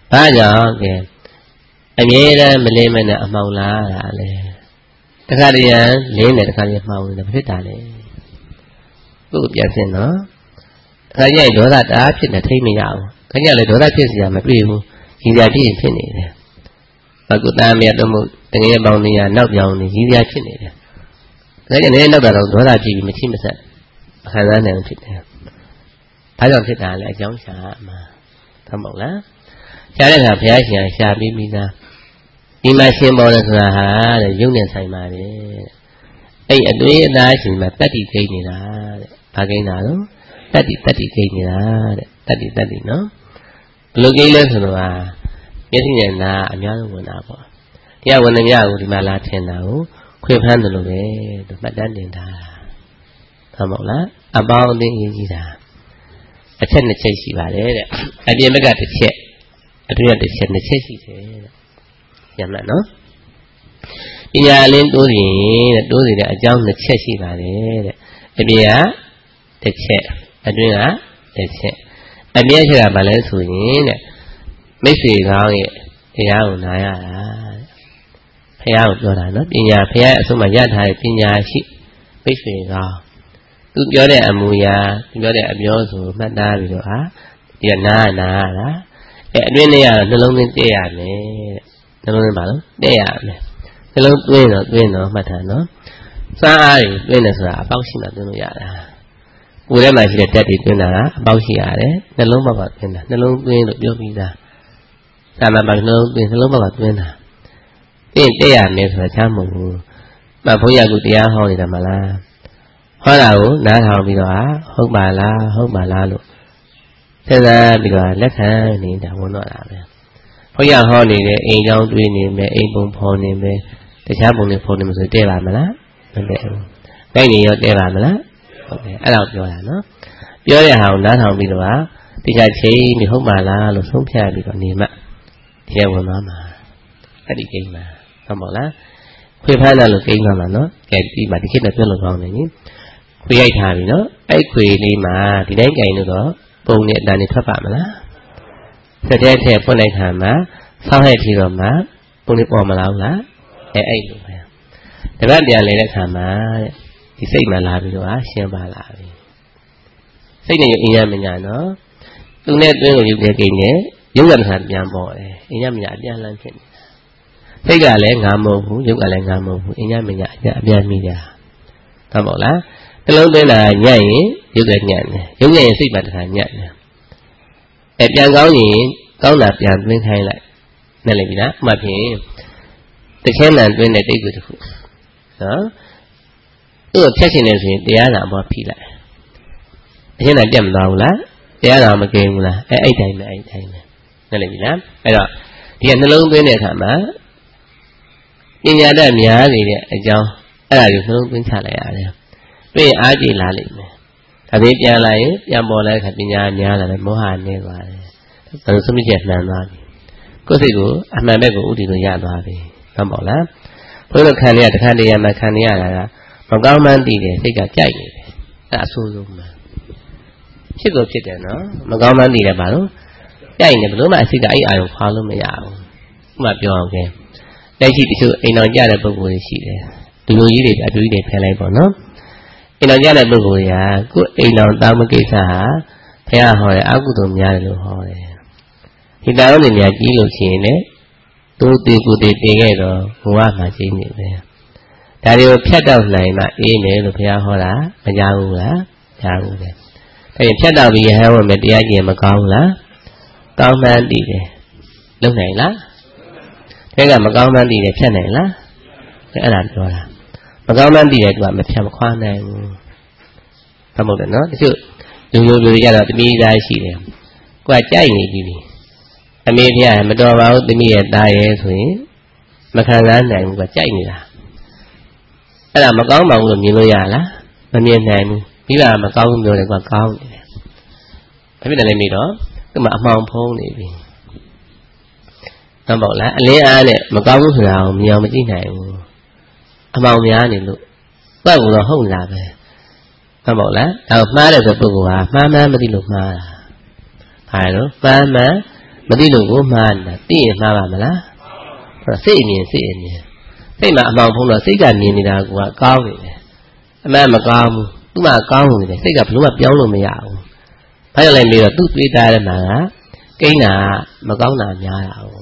ဘာကြောင့်ကဲအမြဲတမ်းမလင်းမနဲ့အမှောင်လားတာလေတခါတည်းရန်လင်းတယ်တခါတည်းမှောင်တယ်ဖြစ်တာလေသူ့ကိုပြန်စင်နော်ခါကျရင်ဒေါသတအားဖြစ်နေထိမ့်မရဘူးခါကျလည်းဒေါသဖြစ်စရာမတွေ့ဘူးကြီးစရာဖြစ်ရင်ဖြစ်နေတယ်ဘာကုသားမြတ်တို့မို့တကယ်ပေါင်းနေရနောက်ပြောင်းနေကြီးစရာဖြစ်နေတယ်ခါကျလည်းနောက်တော့ဒေါသဖြစ်ပြီးမချိမဆက်ခံစားနိုင်ဖြစ်တယ်ဘာကြောင့်ဖြစ်တာလဲအကြောင်းရှာမှာသမ်းပေါ့လားရှားတဲ့အခါဘုရားရှင်ရှားပြီးမိသားဒီမှာရှင်ပေါ်တယ်ဆိုတာဟာတဲ့ရုပ်နဲ့ဆိုင်ပါတယ်အဲ့အတွေ့အသားရှင်မှာတတ္တိခိနေတာတဲ့ဘာကိန်းတာတော့တတ္တိတတ္တိခိနေတာတဲ့တတ္တိတတ္တိနော်ဘယ်လိုကိန်းလဲဆိုတော့မျက်စိနဲ့နားအများဆုံးဝင်တာပေါ့တရားဝင်နေမြကိုဒီမှာလာထင်တာကိုခွေဖမ်းတယ်လို့ပဲသူမှတ်တမ်းတင်တာဟုတ်မဟုတ်လားအပေါင်းအသင်းရေးကြည့်တာအချက်နှစ်ချက်ရှိပါတယ်တဲ့အပြင်ဘက်ကတစ်ချက်အတွင်းကတစ်ချက်နှစ်ချက်ရှိတယ်တဲ့ညမလားနော်ပညာလင်းတိုးရင်တဲ့တိုးစီတဲ့အကြောင်းနှစ်ချက်ရှိပါတယ်တဲ့အပြင်ကတစ်ချက်အတွင်းကတစ်ချက်အမြဲချက်ကဘာလဲဆိုရင်တဲ့မိတ်ဆွေကောင်းရဲ့တရားကိုနားရတာဖះကိုပြောတာနော်ပညာဖះအဆုံးမှာရထားတဲ့ပညာရှိမိတ်ဆွေကောင်းသူပြောတဲ့အမူအရာသူပြောတဲ့အပြောဆိုမှတ်သားပြီးတော့ဟာဒီကနားနားရတာအဲအတွင်းထဲကတော့နှလုံးသွင်းတည့်ရမယ်နှလုံးသွင်းပါလို့တည့်ရမယ်နှလုံးသွင်းတော့သွင်းတော့မှတ်ထားနော်စားအားတွေသွင်းတယ်ဆိုတာအပေါက်ရှိမှသွင်းလို့ရတာကိုယ်ထဲမှာရှိတဲ့ဓာတ်တွေသွင်းတာကအပေါက်ရှိရတယ်နှလုံးဘက်ကသွင်းတာနှလုံးသွင်းလို့ပြောပြီးသားသာမန်မှာနှလုံးသွင်းနှလုံးဘက်ကသွင်းတာတင့်တည့်ရမယ်ဆိုတာချမ်းမဟုတ်ဘူးမဘုရားကတရားဟောနေတာမလားဟောတာကိုနားထောင်ပြီးတော့ဟုတ်ပါလားဟုတ်ပါလားလို့စဉ်းစားပြီးတော့လက်ခံနေတာဝန်တော့တာပဲဘုရားဟောနေတယ်အိမ်ကြောင်းတွေးနေမယ်အိမ်ပုံဖော်နေမယ်တခြားပုံတွေဖော်နေမှဆိုတဲ့ပါမလားမတဲ့ဘူးတိုက်နေရောတဲ့ပါမလားဟုတ်တယ်အဲ့ဒါကိုပြောတာနော်ပြောတဲ့ဟာကိုနားထောင်ပြီးတော့ဒီကချိန်ပြီးဟုတ်ပါလားလို့ဆုံးဖြတ်ပြီးတော့နေမှကျေဝန်သွားမှာအဲ့ဒီကိန်းမှာဟုတ်ပါလားခွေဖမ်းတယ်လို့ကိန်းသွားမှာနော်ကဲဒီမှာဒီခေတ်နဲ့ပြောလို့ကောင်းတယ်နိခွေရိုက်ထားပြီနော်အဲ့ခွေလေးမှာဒီတိုင်းကြိုင်လို့တော့ပုံနဲ့အတန်နဲ့ထွက်ပါမလားစတဲ့ထဲဖွင့်လိုက်ခါမှာဆောင်းဟဲ့ပြီးတော့မှပုံလေးပေါ်မလားဘူးလားအဲအဲ့လိုပဲတပတ်ပြန်လေတဲ့ခါမှာဒီစိတ်မှလာပြီးတော့ရှင်းပါလာပြီစိတ်နဲ့အင်းရမညာနော်သူနဲ့တွင်းကိုယူတဲ့ကိန်းနဲ့ရုပ်ကံခါပြန်ပေါ်တယ်အင်းရမညာအပြန်လန်းဖြစ်နေတာစိတ်ကလည်းငါမဟုတ်ဘူးရုပ်ကလည်းငါမဟုတ်ဘူးအင်းရမညာအပြန်မိတာဟုတ်ပါလားတလုံးသွင်းတာညံ့ရင်ရုပ်ကညံ့တယ်ရုပ်ညံ့ရင်စိတ်ပါတခါညံ့တယ်အဲပြန်ကောင်းရင်ကောင်းတာပြန်သွင်းခိုင်းလိုက်နဲ့လေပြီလားမှတ်ဖြင့်တခဲမှန်သွင်းတဲ့တိတ်ကိုတခုနော်သူ့ကိုဖြတ်ရှင်နေဆိုရင်တရားနာဘောဖိလိုက်အရှင်းတာပြတ်မသွားဘူးလားတရားနာမကင်းဘူးလားအဲအဲ့တိုင်းပဲအဲ့တိုင်းပဲနဲ့လေပြီလားအဲ့တော့ဒီကနှလုံးသွင်းတဲ့အခါမှာပညာတတ်များနေတဲ့အကြောင်းအဲ့ဒါကိုနှလုံးသွင်းချလိုက်ရတယ်တွေ့အားကြည့်လာလိမ့်မယ်ဒါပေပြန်လာရင်ပြန်ပေါ်လာတဲ့အခါပညာများလာတယ်မောဟနည်းသွားတယ်ဒါဆိုသမီးချက်မှန်သွားပြီကိုယ်စိတ်ကိုအမှန်ဘက်ကိုဥတည်လို့ရသွားပြီဟုတ်ပါလားဘုရားခံရတဲ့ခန္ဓာရမှာခံရတာကမကောင်းမှန်းသိတယ်စိတ်ကကြိုက်နေတယ်အဲ့အဆိုးဆုံးမှဖြစ်ကိုဖြစ်တယ်နော်မကောင်းမှန်းသိတယ်ဘာလို့ကြိုက်နေဘလို့မှအစိတ်ကအဲ့အာရုံခွာလို့မရဘူးဥပမာပြောအောင်ကဲလက်ရှိတချို့အိမ်တော်ကြတဲ့ပုဂ္ဂိုလ်တွေရှိတယ်လူလူကြီးတွေအတူကြီးတွေဖယ်လိုက်ပေါ့နော်အိမ်တော်ကြတဲ့ပုဂ္ဂိုလ်ကကိုယ်အိမ်တော်တောင်းမကိစ္စဟာဘုရားဟောတယ်အကုသိုလ်များတယ်လို့ဟောတယ်ဒီတောင်းနေများကြီးလို့ရှိရင်လည်းသူတည်ကိုယ်တည်တင်ခဲ့တော့ဘဝမှာကြီးနေတယ်ဒါတွေကိုဖြတ်တောက်နိုင်မှအေးမယ်လို့ဘုရားဟောတာမကြဘူးလားကြားဘူးလေဒါရင်ဖြတ်တောက်ပြီးရဟန်းဝင်မယ်တရားကျင့်မကောင်းဘူးလားကောင်းမှန်းတည်တယ်လုံနိုင်လားဒါကမကောင်းမှန်းတည်တယ်ဖြတ်နိုင်လားအဲ့ဒါပြောတာမကောင်းမှန်းတည်တယ်သူကမဖြတ်မခွာနိုင်ဘူးဟုတ်မဟုတ်လဲနော်တချို့လူလူလူတွေကြတော့တမိသားရှိတယ်ကိုကကြိုက်နေပြီအမေဖျားမတော်ပါဘူးတမိရဲ့သားရဲ့ဆိုရင်မခံစားနိုင်ဘူးကကြိုက်နေတာအဲ့ဒါမကောင်းပါဘူးလို့မြင်လို့ရလားမမြင်နိုင်ဘူးဒီကမကောင်းဘူးပြောတယ်ကကောင်းနေတယ်ဘာဖြစ်လဲမိတော့သူမှအမှောင်ဖုံးနေပြီဟုတ်ပါလားအလင်းအားနဲ့မကောင်းဘူးဆိုတာကိုမြင်အောင်မကြည့်နိုင်ဘူးအမှောင်များနေလို့ပတ်ဘူးတော့ဟုတ်လားပဲဟုတ်ပါလားဒါမှားတယ်ဆိုပုဂ္ဂိုလ်ဟာမှားမှန်းမသိလို့မှားတာဘာလို့မှားမှန်းမသိလို့ကိုမှားနေတာသိရင်မှားပါမလားစိတ်အမြင်စိတ်အမြင်စိတ်မှာအမှောင်ဖုံးတော့စိတ်ကမြင်နေတာကကောင်းနေတယ်အမှန်မကောင်းဘူးသူ့မှာကောင်းနေတယ်စိတ်ကဘလို့မှပြောင်းလို့မရဘူးဘာကြောင့်လဲမေးတော့သူ့တွေးတာတဲ့မှာကကိန်းတာမကောင်းတာများတာ哦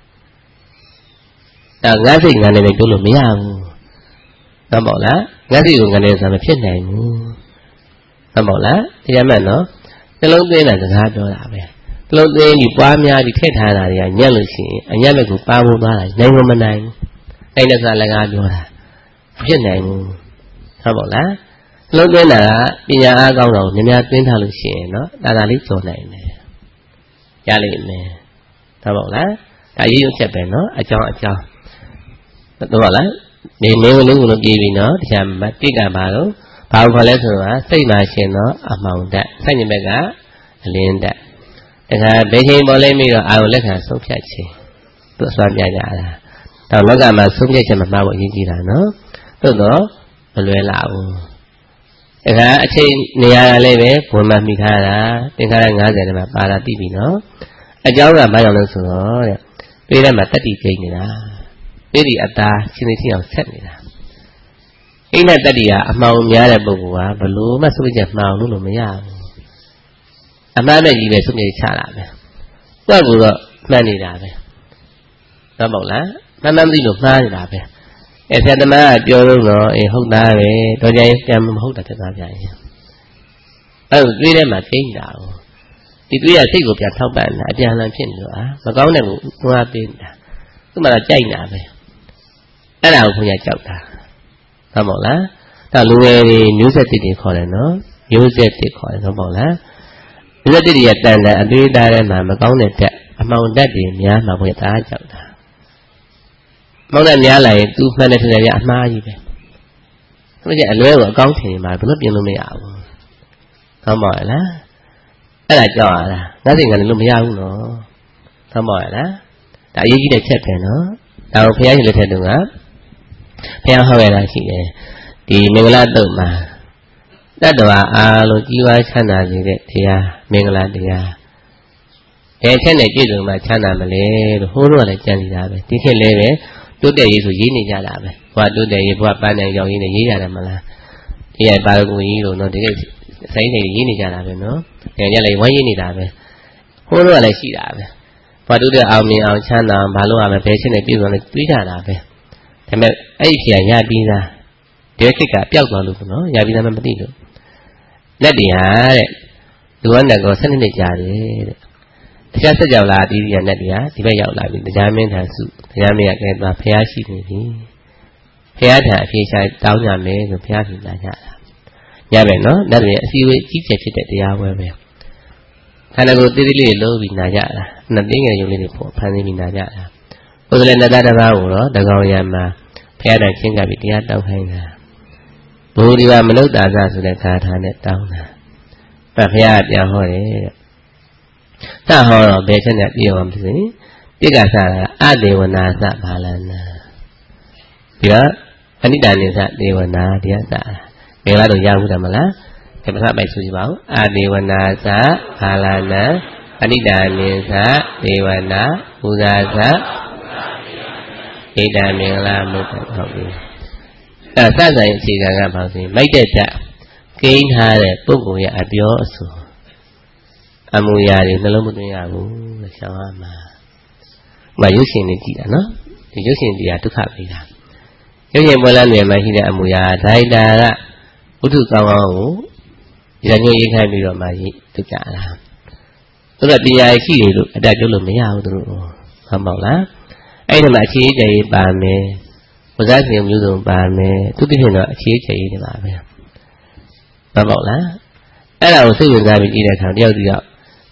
အဲငါစိတ်ငါနေတယ်ပြောလို့မရဘူးသဘောလားငါစိတ်ကိုငါနေဆိုမဖြစ်နိုင်ဘူးသဘောလားတရားမှန်နော်နှလုံးသွင်းတဲ့စကားပြောတာပဲနှလုံးသွင်းပြီးပွားများပြီးထည့်ထားတာတွေကညက်လို့ရှိရင်အညက်ဘက်ကိုပါဖို့သွားတာနိုင်မနိုင်ဘူးအဲ့ဒါကလည်းငါပြောတာမဖြစ်နိုင်ဘူးဟုတ်ပါလားနှလုံးသွင်းတာကပညာအားကောင်းတော့များများသွင်းထားလို့ရှိရင်နော်ဒါသာလေးကြော်နိုင်တယ်ရလိမ့်မယ်ဟုတ်ပါလားဒါရေးရုပ်ချက်ပဲနော်အကြောင်းအကြောင်းဟုတ်ပါလားနေနေလေးကိုလည်းပြေးပြီးနော်တရားမတိတ်ကပါတော့ဘာလို့ခေါ်လဲဆိုတော့စိတ်မှာရှင်တော့အမှောင်တက်ဆန့်ကျင်ဘက်ကအလင်းတက်ဒါကဘယ်ချိန်ပေါ်လဲပြီးတော့အာရုံလက်ခံဆုံးဖြတ်ခြင်းသူအစွမ်းပြကြတာတော့လောကမှာဆုံးဖြတ်ချက်မမှားဖို့အရေးကြီးတာနော်သို့တော့မလွယ်လာဘူးဒါကအချိန်နေရာလည်းပဲဘုံမှမိထားတာသင်္ခါရ၅၀ထဲမှာပါတာသိပြီနော်အကြောင်းကဘာကြောင့်လဲဆိုတော့တဲ့ပြေးထဲမှာတတိကျိနေတာပြေးဒီအသားရှင်းနေချင်းအောင်ဆက်နေတာအိနဲ့တတိကအမှောင်များတဲ့ပုဂ္ဂိုလ်ကဘလို့မှဆုံးဖြတ်မှောင်လို့လို့မရဘူးအမှားမဲ့ကြီးပဲဆုံးဖြတ်ချတာပဲသူ့ကတော့မှန်နေတာပဲသဘောလားမှန်မှန်သိလို့မှားနေတာပဲအဲဆရာသမားကပြောလို့တော့အေးဟုတ်သားပဲတော့ကြရင်ပြန်မဟုတ်တာတက်သားပြန်ရင်အဲသွေးထဲမှာကျိန်းတာ哦ဒီသွေးကစိတ်ကိုပြန်ထောက်ပံ့တာအပြန်လှန်ဖြစ်နေလို့အာမကောင်းတဲ့ကိုသွားပေးတာသူ့မှာတော့ကြိုက်တာပဲအဲ့ဒါကိုခွန်ကြီးကြောက်တာဟုတ်မလားဒါလူငယ်တွေမျိုးဆက်တစ်တွေခေါ်တယ်နော်မျိုးဆက်တစ်ခေါ်တယ်ဟုတ်မလားမျိုးဆက်တစ်တွေကတန်တန်အသွေးသားထဲမှာမကောင်းတဲ့တက်အမှောင်တက်တွေများမှာခွန်ကြီးဒါကြောက်တာမောင်းတဲ့များလာရင်သူမှန်တယ်ထင်တယ်ရအမှားကြီးပဲသူကအလွဲကိုအကောင်းထင်မှာဘယ်လိုပြင်လို့မရဘူးဟုတ်ပါ့လားအဲ့ဒါကြောက်ရတာငါစိတ်ကလည်းလို့မရဘူးနော်ဟုတ်ပါ့လားဒါအရေးကြီးတဲ့ချက်ပဲနော်ဒါကိုဘုရားရှင်လက်ထက်တုန်းကဘုရားဟောခဲ့တာရှိတယ်ဒီမင်္ဂလာတုတ်မှာတတ္တဝါအားလုံးကြီးပွားချမ်းသာစေတဲ့တရားမင်္ဂလာတရားဘယ်ချက်နဲ့ပြည့်စုံမှချမ်းသာမလဲလို့ဟိုးတော့လည်းကြံနေတာပဲဒီခေတ်လည်းပဲတိုးတက်ရေးဆိုရေးနေကြတာပဲဘဝတိုးတက်ရေးဘဝပန်းနိုင်ရောက်ရေးနဲ့ရေးရတယ်မလားဒီရပါရဂူကြီးလို့နော်ဒီကိစိုင်းနေရေးနေကြတာပဲနော်ငယ်ရလည်းဝိုင်းရေးနေတာပဲဟိုးတော့လည်းရှိတာပဲဘဝတိုးတက်အောင်မြင်အောင်ချမ်းသာဘာလို့ရမလဲဘယ်ချက်နဲ့ပြည့်စုံလဲတွေးကြတာပဲဒါပေမဲ့အဲ့ဒီဖြေရပြီးသားဒီခေတ်ကပျောက်သွားလို့နော်ရပြီးသားမှမသိလို့လက်တရားတဲ့လူဝတ်နဲ့ကောဆက်နှစ်ကြာတယ်တဲ့တရားဆက်ကြောက်လာပြီးရတဲ့တရားဒီဘက်ရောက်လာပြီတရားမင်းထံစုတရားမင်းကကဲသွားဖျားရှိနေပြီဖျားထံအဖြေရှာတောင်းကြမယ်ဆိုဖျားဖြေလာကြတာညပဲနော်ဒါပြင်အစီအဝေးကြီးကျယ်ဖြစ်တဲ့တရားဝဲပဲခန္ဓာကိုယ်တိတိလေးလုံးပြီးနာကြတာနှစ်သိငယ်ရုံလေးတွေပေါ့ဖန်ဆင်းပြီးနာကြတာဥဒလည်းနတ္တတစ်ပါးကိုတော့တကောင်ရံမှာဖျားတဲ့ချင်းကပြီးတရားတောင်းခိုင်းတာဘုရားဒီပါမနုဿာသဆိုတဲ့ခါထားနဲ့တောင်းတာအဲ့ဖျားကပြန်ဟောတယ်တဟောတော့ဘယ်ချက်နဲ့ပြေအောင်ဖြစ်စီတိက္ကသကအဒေဝနာသဘာလနာပြီးတော့အနိတ္တနိသဒေဝနာတရားသာမင်္ဂလာတို့ရဘူးတယ်မလားဒီပထမပိုက်ဆိုကြပါဦးအဒေဝနာသဘာလနာအနိတ္တနိသဒေဝနာပူဇာသဣဒံမင်္ဂလာမုတ်ဟုတ်ပြီအဲစဆိုင်အခြေခံကပါစီမိုက်တဲ့တက်ကိန်းထားတဲ့ပုဂ္ဂိုလ်ရဲ့အပြောအဆိုအမူအရာတွေနှလုံးမသွင်းရဘူးလို့ရှောင်းရမှာ။မရုပ်ရှင်တွေကြည့်တာနော်။ဒီရုပ်ရှင်တရားဒုက္ခပေးတာ။ရုပ်ရှင်ပွဲလမ်းတွေမှာရှိတဲ့အမူအရာဒါရိုက်တာကဝိတုကောင်းကောင်းကိုရညွှန်ရေးခိုင်းပြီးတော့မှရေးသူကြတာ။သူကပညာရှိတွေလို့အတတ်ကျလို့မရဘူးသူတို့။ဟုတ်ပါ့လား။အဲ့ဒီမှာအခြေအကျရေးပါမယ်။ဝဇ္ဇစီမျိုးစုံပါမယ်။သူတိဖြစ်တော့အခြေအကျရေးတွေပါပဲ။ဟုတ်ပါ့လား။အဲ့ဒါကိုစိတ်ဝင်စားပြီးကြည့်တဲ့အခါတယောက်တယောက်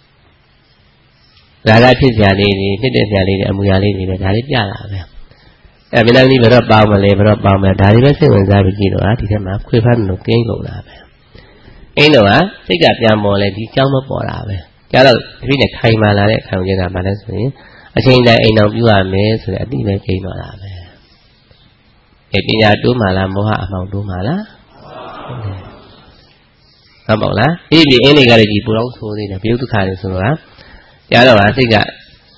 ဒါကဖြစ်စရာလေးတွေဖြစ်တဲ့စရာလေးတွေအမူအရာလေးတွေပဲဒါလေးပြလာပဲအဲမင်းသမီးဘယ်တော့ပေါင်းမလဲဘယ်တော့ပေါင်းမလဲဒါတွေပဲစိတ်ဝင်စားပြီးကြည့်တော့ဟာဒီထဲမှာခွေဖမ်းလို့ကင်းကုန်တာပဲအင်းတော့ကစိတ်ကပြန်ပေါ်လဲဒီကြောင်းမပေါ်တာပဲကြာတော့တပည့်နဲ့ခိုင်မာလာတဲ့ခံယူချက်ကမှလည်းဆိုရင်အချိန်တိုင်းအိမ်တော်ပြုရမယ်ဆိုတဲ့အတိပဲကျင်းတော့တာပဲအဲပညာတိုးမှလားမောဟအမှောင်တိုးမှလားဟုတ်ပါ့လားဒီဒီအင်းတွေကလည်းဒီပူတော့ဆိုသေးတယ်ပြုဒုက္ခတွေဆိုတော့ကြာတော့ဟာစိတ်က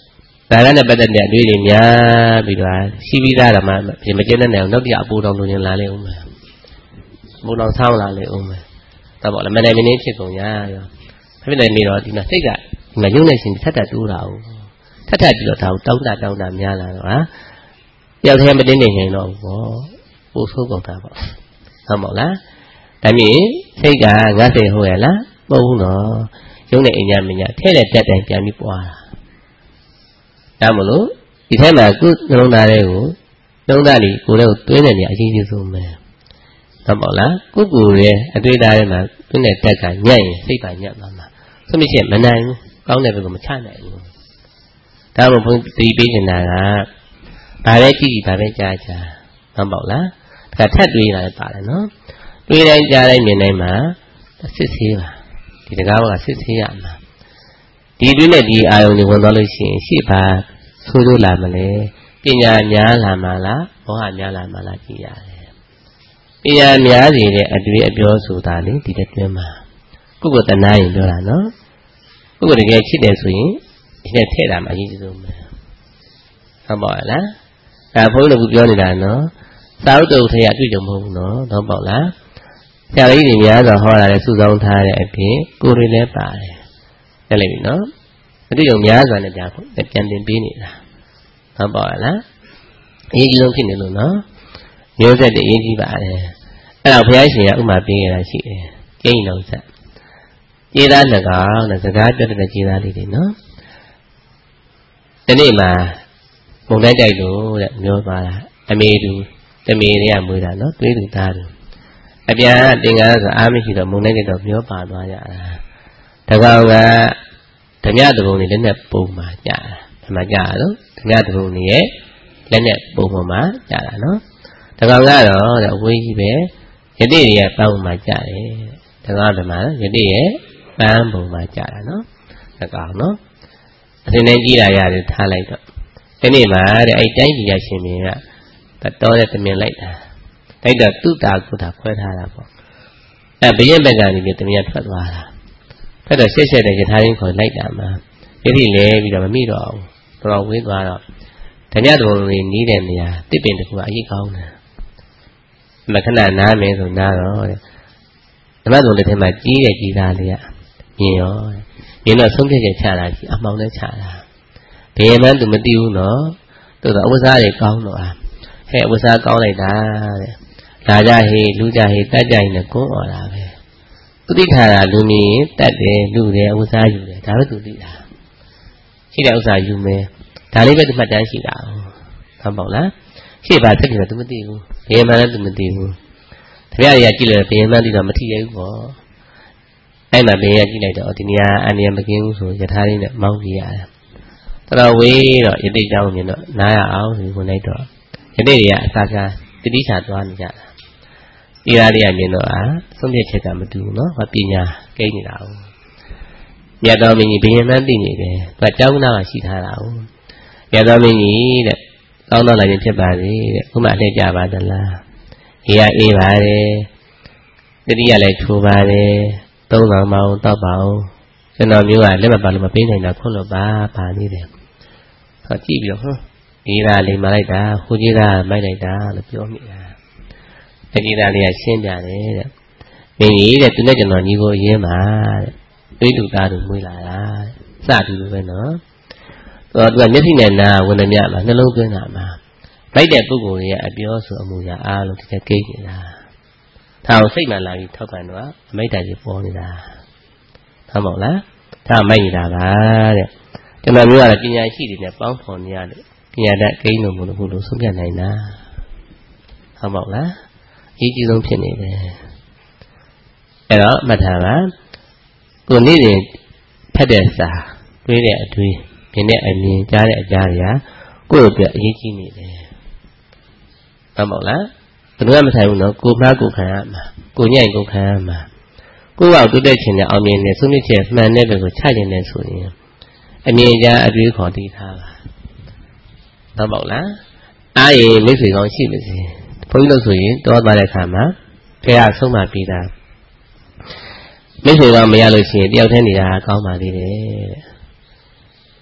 ဒါကနဲ့ပတ်သက်တဲ့အတွေ့အကြုံများပြီးတော့ရှိပြီးသားတော့မှမကျင်းတဲ့နယ်နောက်ပြအပူတော်လူချင်းလာလေဦးမယ်အပူတော်ဆောင်းလာလေဦးမယ်ဒါပေါ့လေမနိုင်မနေဖြစ်ကုန်ရရောဖြစ်နေနေတော့ဒီမှာစိတ်ကဒီမှာယုံနေရှင်ထက်ထက်တိုးတာဦးထက်ထက်ပြီးတော့ဒါကိုတောင်းတတောင်းတများလာတော့ဟာတယောက်တည်းမတင်းနေရင်တော့ဘောပို့ဆိုးကုန်တာပေါ့ဟုတ်မို့လားဒါမြင်စိတ်ကငါစိတ်ဟုတ်ရဲ့လားမဟုတ်ဘူးနော်ယုံနေအညာမညာထဲတဲ့တက်တိုင်းပြန်ပြီးပွားတာဒါမလို့ဒီထဲမှာကုနှလုံးသားတွေကိုနှလုံးသားလေးကိုယ်လေးကိုတွင်းနေနေအရေးကြီးဆုံးပဲဟုတ်မို့လားကုကူရဲ့အတွေ့အကြုံထဲမှာတွင်းတဲ့တက်ကညံ့ရင်စိတ်ပါညံ့သွားမှာဆိုလို့ရှိရင်မနိုင်ဘူးကောင်းတဲ့ဘက်ကမချနိုင်ဘူးဒါမှမဟုတ်ဒီပေးနေတာကဘာပဲကြည့်ကြည့်ဘာပဲကြားကြားဟုတ်မို့လားဒါထက်တွေးလာလည်းပါတယ်နော်တွေးတိုင်းကြားတိုင်းမြင်တိုင်းမှာစစ်ဆေးပါဒီတကားကစစ်ဆေးရမှာဒီတွင်းနဲ့ဒီအာယုံတွေဝင်သွားလို့ရှိရင်ရှေ့ပါဆိုးဆိုးလာမလဲပညာများလာမှာလားမောဟများလာမှာလားကြည့်ရတယ်ပညာများစီတဲ့အတွေ့အပြောဆိုတာလေဒီတဲ့တွင်းမှာကိုယ့်ကိုယ်တနာရင်ပြောတာနော်ကိုယ့်ကိုယ်တကယ်ချစ်တယ်ဆိုရင်ဒီနဲ့ထည့်တာမှအရေးကြီးဆုံးပဲဟုတ်ပါလားဒါဘုန်းကြီးတို့ပြောနေတာနော်သာဝတ္တုထေရအတွေ့အကြုံမဟုတ်ဘူးနော်တော့ပေါ့လားဆရာကြီးတွေများစွာဟောတာလည်းစုဆောင်းထားတဲ့အပြင်ကိုယ်တွေလည်းပါတယ်တက်လိုက်ပြီနော်အတွေ့အကြုံများစွာနဲ့ပြန်ပြန်တင်ပေးနေတာဟုတ်ပါလားအရေးကြီးဆုံးဖြစ်နေလို့နော်မျိုးဆက်တွေအရေးကြီးပါတယ်အဲ့တော့ဘုရားရှင်ကဥမာပေးခဲ့တာရှိတယ်ကျင်းလုံးဆက်ကျေးသားနှစ်ကောင်နဲ့စကားပြောတဲ့ကျေးသားလေးတွေနော်ဒီနေ့မှာပုံတိုင်းတိုက်လို့တဲ့မျိုးသွားတာအမေတူတမေတွေကမွေးတာနော်တွေးသူသားသူအပြန်တင်ကားဆိုအားမရှိတော့မုံတိုင်းတွေတော့မျောပါသွားကြတာတကောင်ကဓမြတဘုံတွေလက်နဲ့ပုံမှာကြာတာဓမ္မကြာလို့ဓမြတဘုံတွေရဲ့လက်နဲ့ပုံပေါ်မှာကြာတာနော်တကောင်ကတော့အဝေးကြီးပဲယတိတွေကပန်းပုံမှာကြာတယ်တကောင်ဓမ္မယတိရဲ့ပန်းပုံမှာကြာတာနော်တကောင်နော်အစင်းနဲ့ကြီးလာရတယ်ထားလိုက်တော့ဒီနေ့မှာတဲ့အဲ့တိုင်းကြီးရရှင်မြင်ကတော်တဲ့တမင်လိုက်တာတိုက်တော့သူ့တာကိုတာခွဲထားတာပေါ့အဲဘရင်ဘက်ကနေပြီးတမင်ထွက်သွားတာထွက်တော့ရှက်ရှက်တဲ့ယထာရင်းခေါ်လိုက်တာမှာယတိလဲပြီးတော့မမိတော့ဘူးတော်တော်ဝေးသွားတော့ဓမြတော်တွေနီးတဲ့နေရာတစ်ပင်တကူကအရေးကောင်းတယ်မခဏနားမယ်ဆိုနားတော့တဲ့ဓမ္မတော်လက်ထဲမှာကြီးတဲ့ကြီးသားလေးကမြင်ရောမြင်တော့ဆုံးဖြတ်ချက်ချတာကြီးအမှောင်နဲ့ချတာဘယ်မှန်းသူမသိဘူးနော်သူတော့အဝစားတွေကောင်းတော့ဟဲ့အဝစားကောင်းလိုက်တာတဲ့လာကြဟေးလူကြဟေးတတ်ကြရင်လည်းကိုးអော်တာပဲသူသိထားတာလူမီတတ်တယ်လူတယ်အဝစားယူတယ်ဒါပဲသူသိတာရှိတဲ့ဥစ္စာယူမယ်ဒါလေးပဲသူမှတ်တမ်းရှိတာဟုတ်ပေါ့လားရှေ့ပါတက်ကြတယ်သူမသိဘူးဘယ်မှလည်းသူမသိဘူးတပည့်တွေကကြည့်လို့ဘယ်မှသိတော့မထီရဘူးပေါ့အဲ့မှာဘယ်ရကြည့်လိုက်တော့ဒီနေရာအန္တရာယ်မကင်းဘူးဆိုယထာရင်းနဲ့မောင်းပြရတယ်တော်တော်ဝေးတော့ယတိเจ้าမြင်တော့နားရအောင်ဆိုဝင်လိုက်တော့ယတိတွေကအစားစားတတိချာသွားနေကြတာဒီသားတွေကမြင်တော့အာဆုံးဖြတ်ချက်ကမတူဘူးနော်ဟောပညာကိန်းနေတာဟုတ်မြတ်တော်မင်းကြီးဘယ်မှန်းသိနေတယ်သူကเจ้าနာမှာရှိထားတာဟုတ်မြတ်တော်မင်းကြီးတဲ့ကောင်းတော့လည်းဖြစ်ပါစေတဲ့ခုမှအလှည့်ကြပါသလားအေးရအေးပါတယ်တတိယလည်းထိုးပါတယ်သုံးဆောင်ပါအောင်တောက်ပါအောင်ကျွန်တော်မျိုးကလက်မပါလို့မပေးနိုင်တာခွန်းလို့ပါပါနေတယ်ဟောကြည့်ပြီးတော့ဟွန်းဒီသားလေးမလိုက်တာဟိုကြီးသားမိုက်လိုက်တာလို့ပြောမိတာတတိသားလေးကရှင်းပြတယ်တဲ့မင်းကြီးတဲ့သူနဲ့ကျွန်တော်ညီကိုအရင်ပါတဲ့တွေးလူသားတို့မွေးလာတာစတူလိုပဲနော်တော့သူကမျက်စိနဲ့နားဝင်နေမြမှာနှလုံးသွင်းတာမှာလိုက်တဲ့ပုဂ္ဂိုလ်ရဲ့အပြောဆိုအမူအရာအားလုံးတစ်ချက်ကိန်းနေတာဒါအောင်စိတ်မှန်လာပြီးထောက်ခံတော့အမိတ်တိုင်ကြီးပေါ်နေတာဟုတ်ပါ့လားဒါမိုက်နေတာပါတဲ့ကျွန်တော်မျိုးကတော့ပညာရှိတွေနဲ့ပေါင်းဖော်နေရတယ်ပညာတတ်ကိန်းလို့မလို့ဘူးလို့ဆုံးဖြတ်နိုင်တာဟုတ်ပါ့လားအရေးကြီးဆုံးဖြစ်နေတယ်အဲ့တော့မှတ်ထားပါကိုနေ့စဉ်ဖတ်တဲ့စာတွေးတဲ့အတွေးမြင်တဲ့အမြင်ကြားတဲ့အကြားတွေကကိုယ့်အတွက်အရေးကြီးနေတယ်ဟုတ်ပါ့လားဘယ်လိုမှမဆိုင်ဘူးနော်ကိုမှားကိုခံရမှာကိုညံ့ကိုခံရမှာကိုယ့်ကတိုးတက်ခြင်းနဲ့အောင်မြင်တဲ့ဆုံးဖြတ်ချက်မှန်တဲ့ဘက်ကိုချခြင်းနဲ့ဆိုရင်အမြင်ကြားအတွေးခေါ်သိထားပါဟုတ်ပါ့လားအားရင်မိတ်ဆွေကောင်းရှိပါစေဘုန်းကြီးတို့ဆိုရင်တောသွားတဲ့အခါမှာဖះဆုံးမပြီးတာမိတ်ဆွေကောင်းမရလို့ရှိရင်တယောက်တည်းနေတာကောင်းပါသေးတယ်တဲ့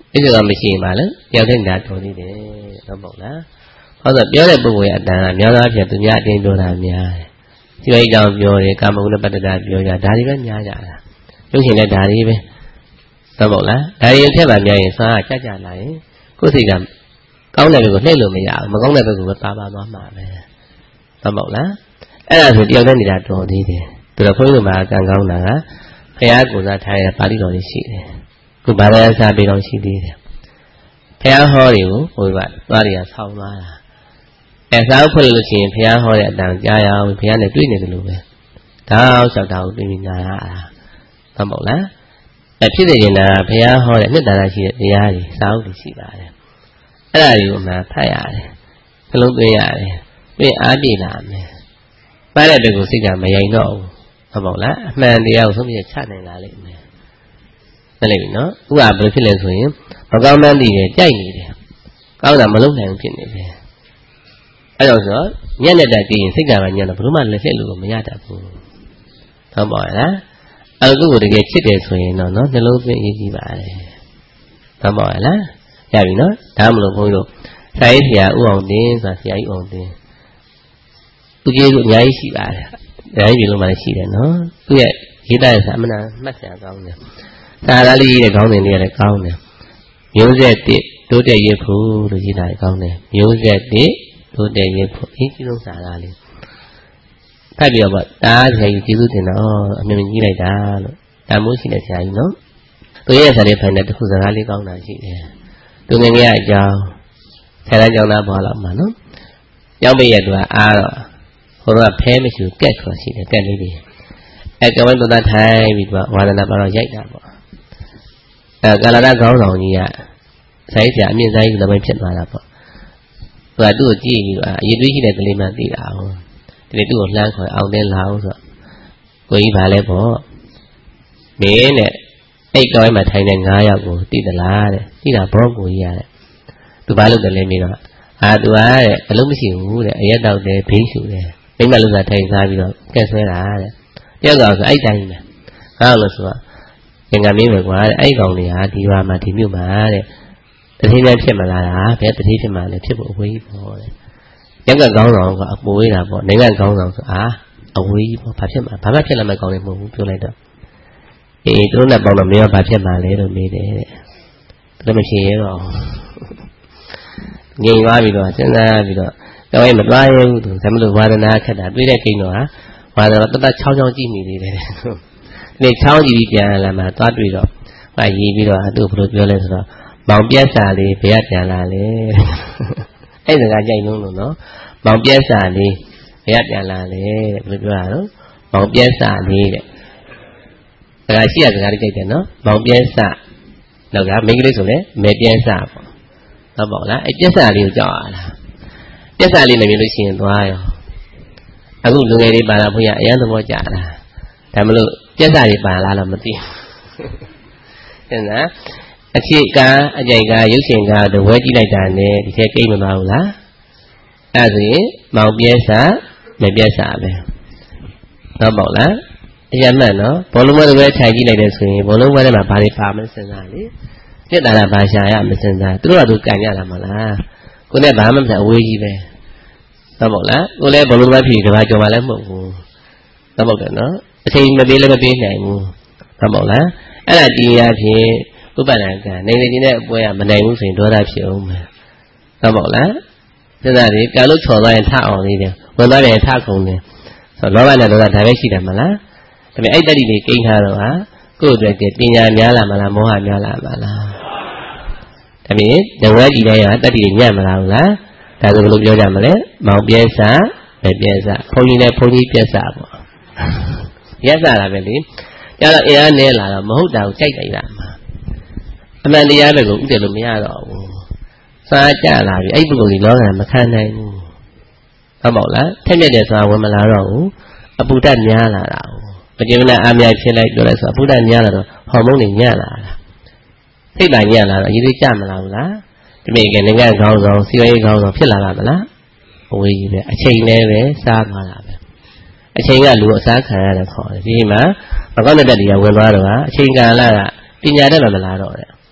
အဲ့ဒါကမရှိပါလေပြောတဲ့နေတာတော်သေးတယ်တော့ပေါ့လားဟုတ်ဆိုပြောတဲ့ပုဂ္ဂိုလ်ရဲ့အတန်ကများသောအားဖြင့်သူများအတင်းပြောတာများတယ်ဒီလိုကြောင့်ပြောတယ်ကာမဂုဏပတ္တတာပြောကြဒါတွေပဲများကြတာရုပ်ရှင်နဲ့ဒါတွေပဲတော့ပေါ့လားဒါတွေထက်ပါများရင်စွာကြကြလာရင်ကိုယ်စိတ်ကကောင်းတဲ့ဘက်ကိုနှိမ့်လို့မရဘူးမကောင်းတဲ့ဘက်ကိုပဲပါပါသွားမှာပဲတော့ပေါ့လားအဲ့ဒါဆိုတယောက်တည်းနေတာတော်သေးတယ်သူတို့ခွင့်လို့မှာကံကောင်းတာကဘုရားကိုယ်စားထားရတဲ့ပါဠိတော်လေးရှိတယ်ခုဘာသာစာပေတော်ရှိသေးတယ်ဘုရားဟောတွေကိုဘုရားသွားရဆောင်းသွားတာအဲစာအုပ်ဖွင့်လို့ရှိရင်ဘုရားဟောတဲ့အတန်ကြားရအောင်ဘုရားနဲ့တွေ့နေတယ်လို့ပဲဒါအောင်လျှောက်တာကိုပြင်ပြနာရတာဟုတ်မဟုတ်လားအဲဖြစ်နေရင်ဒါဘုရားဟောတဲ့နှစ်သာရရှိတဲ့တရားတွေစာအုပ်တွေရှိပါတယ်အဲ့ဒါတွေကိုမှဖတ်ရတယ်နှလုံးသွင်းရတယ်ပြီးအားပြည့်လာမယ်ပါတဲ့ဘက်ကိုစိတ်ကမယိုင်တော့ဘူးဟုတ်မဟုတ်လားအမှန်တရားကိုဆုံးဖြတ်ချနိုင်လာလိမ့်မယ်မလိမ့်ဘူးနော်ဥပမာဘယ်လိုဖြစ်လဲဆိုရင်မကောင်းမှန်းသိတယ်ကြိုက်နေတယ်ကောင်းတာမလုပ်နိုင်ဘူးဖြစ်နေတယ်အဲ့တော့ဆိုညက်နဲ့တက်ကြည့်ရင်စိတ်ကမှညက်တော့ဘယ်လိုမှလက်ဆက်လို့မရတတ်ဘူးဟုတ်ပါလားအဲ့ဒါကိုတကယ်ချစ်တယ်ဆိုရင်တော့နော်နှလုံးသွင်းအရေးကြီးပါတယ်ဟုတ်ပါလားရပြီနော်ဒါမှမဟုတ်ဘုန်းကြီးတို့ဆရာကြီးဆရာဦးအောင်တင်းဆိုတာဆရာကြီးအောင်တင်းသူကြီးတို့အများကြီးရှိပါတယ်အများကြီးလုံးမှလည်းရှိတယ်နော်သူရဲ့ရေးတဲ့စာအမှန်မှတ်စရာကောင်းတယ်စာသားလေးရေးတဲ့ခေါင်းစဉ်လေးလည်းကောင်းတယ်မျိုးဆက်တစ်တိုးတက်ရဖို့လို့ရေးတာကောင်းတယ်မျိုးဆက်တစ်တိုးတက်ရဖို့အကြီးဆုံးစာသားလေးဖတ်ပြီးတော့တားဆရာကြီးကျေးဇူးတင်တော့အမြင်ကြီးလိုက်တာလို့တမိုးရှိတဲ့ဆရာကြီးနော်သူရဲ့စာလေးဖိုင်တဲ့တစ်ခုစကားလေးကောင်းတာရှိတယ်သူငယ်ငယ်အကြောင်းဆရာကျောင်းသားပေါ်လောက်မှာနော်ရောက်ပြည့်ရသူကအားတော့ဟိုတော့ဖဲမရှိဘူးကက်ဆိုတာရှိတယ်ကက်လေးတွေအဲကဝိုင်းတော်သားထိုင်ပြီးတော့ဝါဒနာပါတော့ရိုက်တာပေါ့အဲကာလာဒခေါင်းဆောင်ကြီးကဆိုင်ဆရာအမြင့်ဆိုင်ကြီးလည်းဖြစ်သွားတာပေါ့သူကသူ့ကိုကြည့်ပြီးတော့အရေးတွေးရှိတဲ့ကလေးမှသိတာဟုတ်ဒီလေသူ့ကိုလှမ်းခေါ်အောင်တင်းလာအောင်ဆိုတော့ကိုကြီးပါလဲပေါ့မင်းနဲ့အဲ့ကောင်းမှထိုင်တဲ့၅ယောက်ကိုသိသလားတဲ့သိတာဘောကိုကြီးရတယ်သူဘာလို့တလဲမင်းတော့အာသူကတဲ့အလုံးမရှိဘူးတဲ့အရက်တောက်တယ်ဘေးရှူတယ်မိမလို့သာထိုင်စားပြီးတော့ကက်ဆွဲတာတဲ့တယောက်ကဆိုအဲ့တိုင်းပဲဟာလို့ဆိုတော့ငင်္ဂမင်းပဲကွာတဲ့အဲ့ကောင်တွေဟာဒီရွာမှာဒီမြို့မှာတဲ့တတိယဖြစ်မလားလားဘယ်တတိယဖြစ်မှလည်းဖြစ်ဖို့အဝေးကြီးပေါ့တဲ့ရက်ကကောင်းဆောင်ကအပိုးရတာပေါ့နိုင်ငံကောင်းဆောင်ဆိုအာအဝေးကြီးပေါ့ဘာဖြစ်မှာဘာမှဖြစ်လာမဲ့ကောင်းနေမဟုတ်ဘူးပြောလိုက်တော့အေးတို့နဲ့ပေါင်းတော့မင်းကဘာဖြစ်မှလဲလို့မေးတယ်တဲ့ဒါမဖြစ်ရတော့ငြိမ်သွားပြီးတော့စဉ်းစားပြီးတော့တော့မသွားရဘူးသူဒါမလို့ဝါဒနာခက်တာတွေ့တဲ့ကိန်းတော့ဟာဝါဒနာတတ်တတ်ချောင်းချောင်းကြည့်နေသေးတယ်ဒီချောင်းကြည့်ပြီးပြန်လာမှသွားတွေ့တော့ဟာရေးပြီးတော့သူ့ဘယ်လိုပြောလဲဆိုတော့မောင်ပြက်စာလေးဘယ်ကပြန်လာလဲအဲ့ဒါကကြိုက်လုံးလို့နော်မောင်ပြက်စာလေးဘယ်ကပြန်လာလဲတဲ့ဘယ်လိုပြောတာတော့မောင်ပြက်စာလေးတဲ့ဒါကရှိရစကားလေးကြိုက်တယ်နော်မောင်ပြက်စာနောက်ကမိန်းကလေးဆိုလဲမဲပြက်စာပေါ့ဟုတ်ပါလားအဲ့ပြက်စာလေးကိုကြောက်ရတာပြက်စာလေးလည်းမြင်လို့ရှိရင်သွားရောအခုလူငယ်တွေပါလာဖို့ရအရန်သဘောကျတာဒါမလို့ပြက်စာတွေပါလာတော့မသိဘူးဟဲ့နော်အခြေကအကြိုက်ကရုပ်ရှင်ကတဝဲကြည့်လိုက်တာနဲ့ဒီထဲကိမ့်မသွားဘူးလားအဲ့ဒါဆိုရင်မောင်ပြက်စာမပြက်စာပဲဟုတ်ပါလားအရမှန်နော်ဘောလုံးမတွေပဲထိုင်ကြည့်လိုက်တယ်ဆိုရင်ဘောလုံးမထဲမှာဘာတွေပါမလဲစဉ်းစားလေပြက်တာလားဘာရှာရမစဉ်းစားသူတို့ကသူကန်ကြတာမလားကိုယ်နဲ့ဘာမှမဖြစ်အဝေးကြီးပဲဟုတ်ပါလားကိုယ်လည်းဘောလုံးမဖြစ်ကြပါကြော်မှလည်းမဟုတ်ဘူးဟုတ်ပါတယ်နော်အချိန်မပေးလည်းမပေးနိုင်ဘူးဟုတ်ပါလားအဲ့ဒါဒီရဖြစ်ဥပဒံကနေနေချင်းတဲ့အပွဲကမနိုင်ဘူးဆိုရင်ဒေါသဖြစ်အောင်မယ်ဟုတ်ပါလားစဉ်းစားလေကာလို့ချော်သွားရင်ထအောင်လေးတယ်ဝင်သွားရင်ထခုံတယ်ဆိုတော့လောဘနဲ့ဒေါသဒါပဲရှိတယ်မလားဒါပေမဲ့အဲ့တတိလေးကိန်းထားတော့ဟာကိုယ့်အတွက်ကျပညာများလာမလားမောဟများလာမလားဒါပေမဲ့တဝဲကြည့်တိုင်းဟာတတိညံ့မလားဘူးလားဒါဆိုဘယ်လိုပြောကြမလဲမောင်ပြဲစာပဲပြဲစာဘုန်းကြီးနဲ့ဘုန်းကြီးပြဲစာပေါ့ရက်စာတာပဲလေကျတော့အင်အားနဲ့လာတော့မဟုတ်တာကိုကြိုက်လိုက်တာမှာအမှန်တရားပဲကိုဥတည်လို့မရတော့ဘူးစားကြလာပြီအဲ့ဒီပုဂ္ဂိုလ်ကြီးလောကမခံနိုင်ဘူးဟုတ်ပါ့လားထက်မြက်တယ်ဆိုတာဝင်မလာတော့ဘူးအပူဓာတ်များလာတာမကြေမနအားများဖြစ်လိုက်ပြောလိုက်ဆိုအပူဓာတ်များလာတော့ဟော်မုန်းတွေညံ့လာတာစိတ်ဓာတ်ညံ့လာတော့အရေးကြီးကြမလားဘူးလားဒီမိခင်နိုင်ငံခေါင်းဆောင်စီဝေးခေါင်းဆောင်ဖြစ်လာတာမလားအဝေးကြီးပဲအချိန်နဲ့ပဲစားသွားတာပဲအချိန်ကလူအစားခံရတယ်ခေါ်တယ်ဒီမှာမကောင်းတဲ့တက်တွေကဝင်သွားတော့ဟာအချိန်ကာလကပညာတတ်မှမလားတော့တဲ့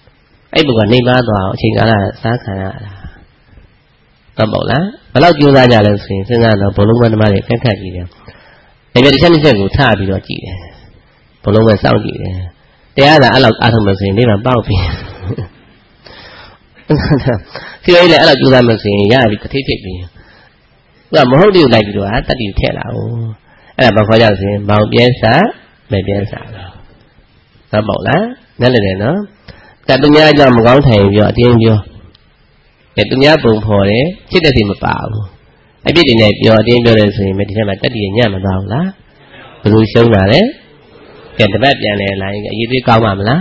အဲ့ဘုကနေပါသွားအချိန်ကာလစားခံရတာတော့ပေါ့လားဘယ်လောက်ကြိုးစားကြလဲဆိုရင်စဉ်းစားတော့ဘလုံးမဓမ္မတွေခက်ခက်ကြည့်တယ်ဒါပြတစ်ချက်တစ်ချက်ကိုထားပြီးတော့ကြည့်တယ်ဘလုံးမစောင့်ကြည့်တယ်တရားသာအဲ့လောက်အားထုတ်မှဆိုရင်နေမှာပေါက်ပြီဒီလိုလေအဲ့လောက်ကြိုးစားမှဆိုရင်ရပြီတစ်ထိပ်ထိပ်ပြီးသူကမဟုတ်တယ်လိုက်ပြီးတော့တတိထည့်လာဦးအဲ့ဒါဘာခေါ်ကြဆိုရင်မောင်ပြဲစားမပြဲစားတော့ပေါ့လားနဲ့လည်းတယ်နော်တတူများကြောင့်မကောင်းထိုင်ပြောအတင်းပြောအဲသူများပုံဖော်တယ်ဖြစ်တဲ့စီမပါဘူးအပြစ်တွေနဲ့ပြောအတင်းပြောတယ်ဆိုရင်ဒီထဲမှာတတိညံ့မသွားဘူးလားဘယ်လိုရှုံးတာလဲကဲတပတ်ပြန်လဲလာရင်အရေးသေးကောင်းပါမလား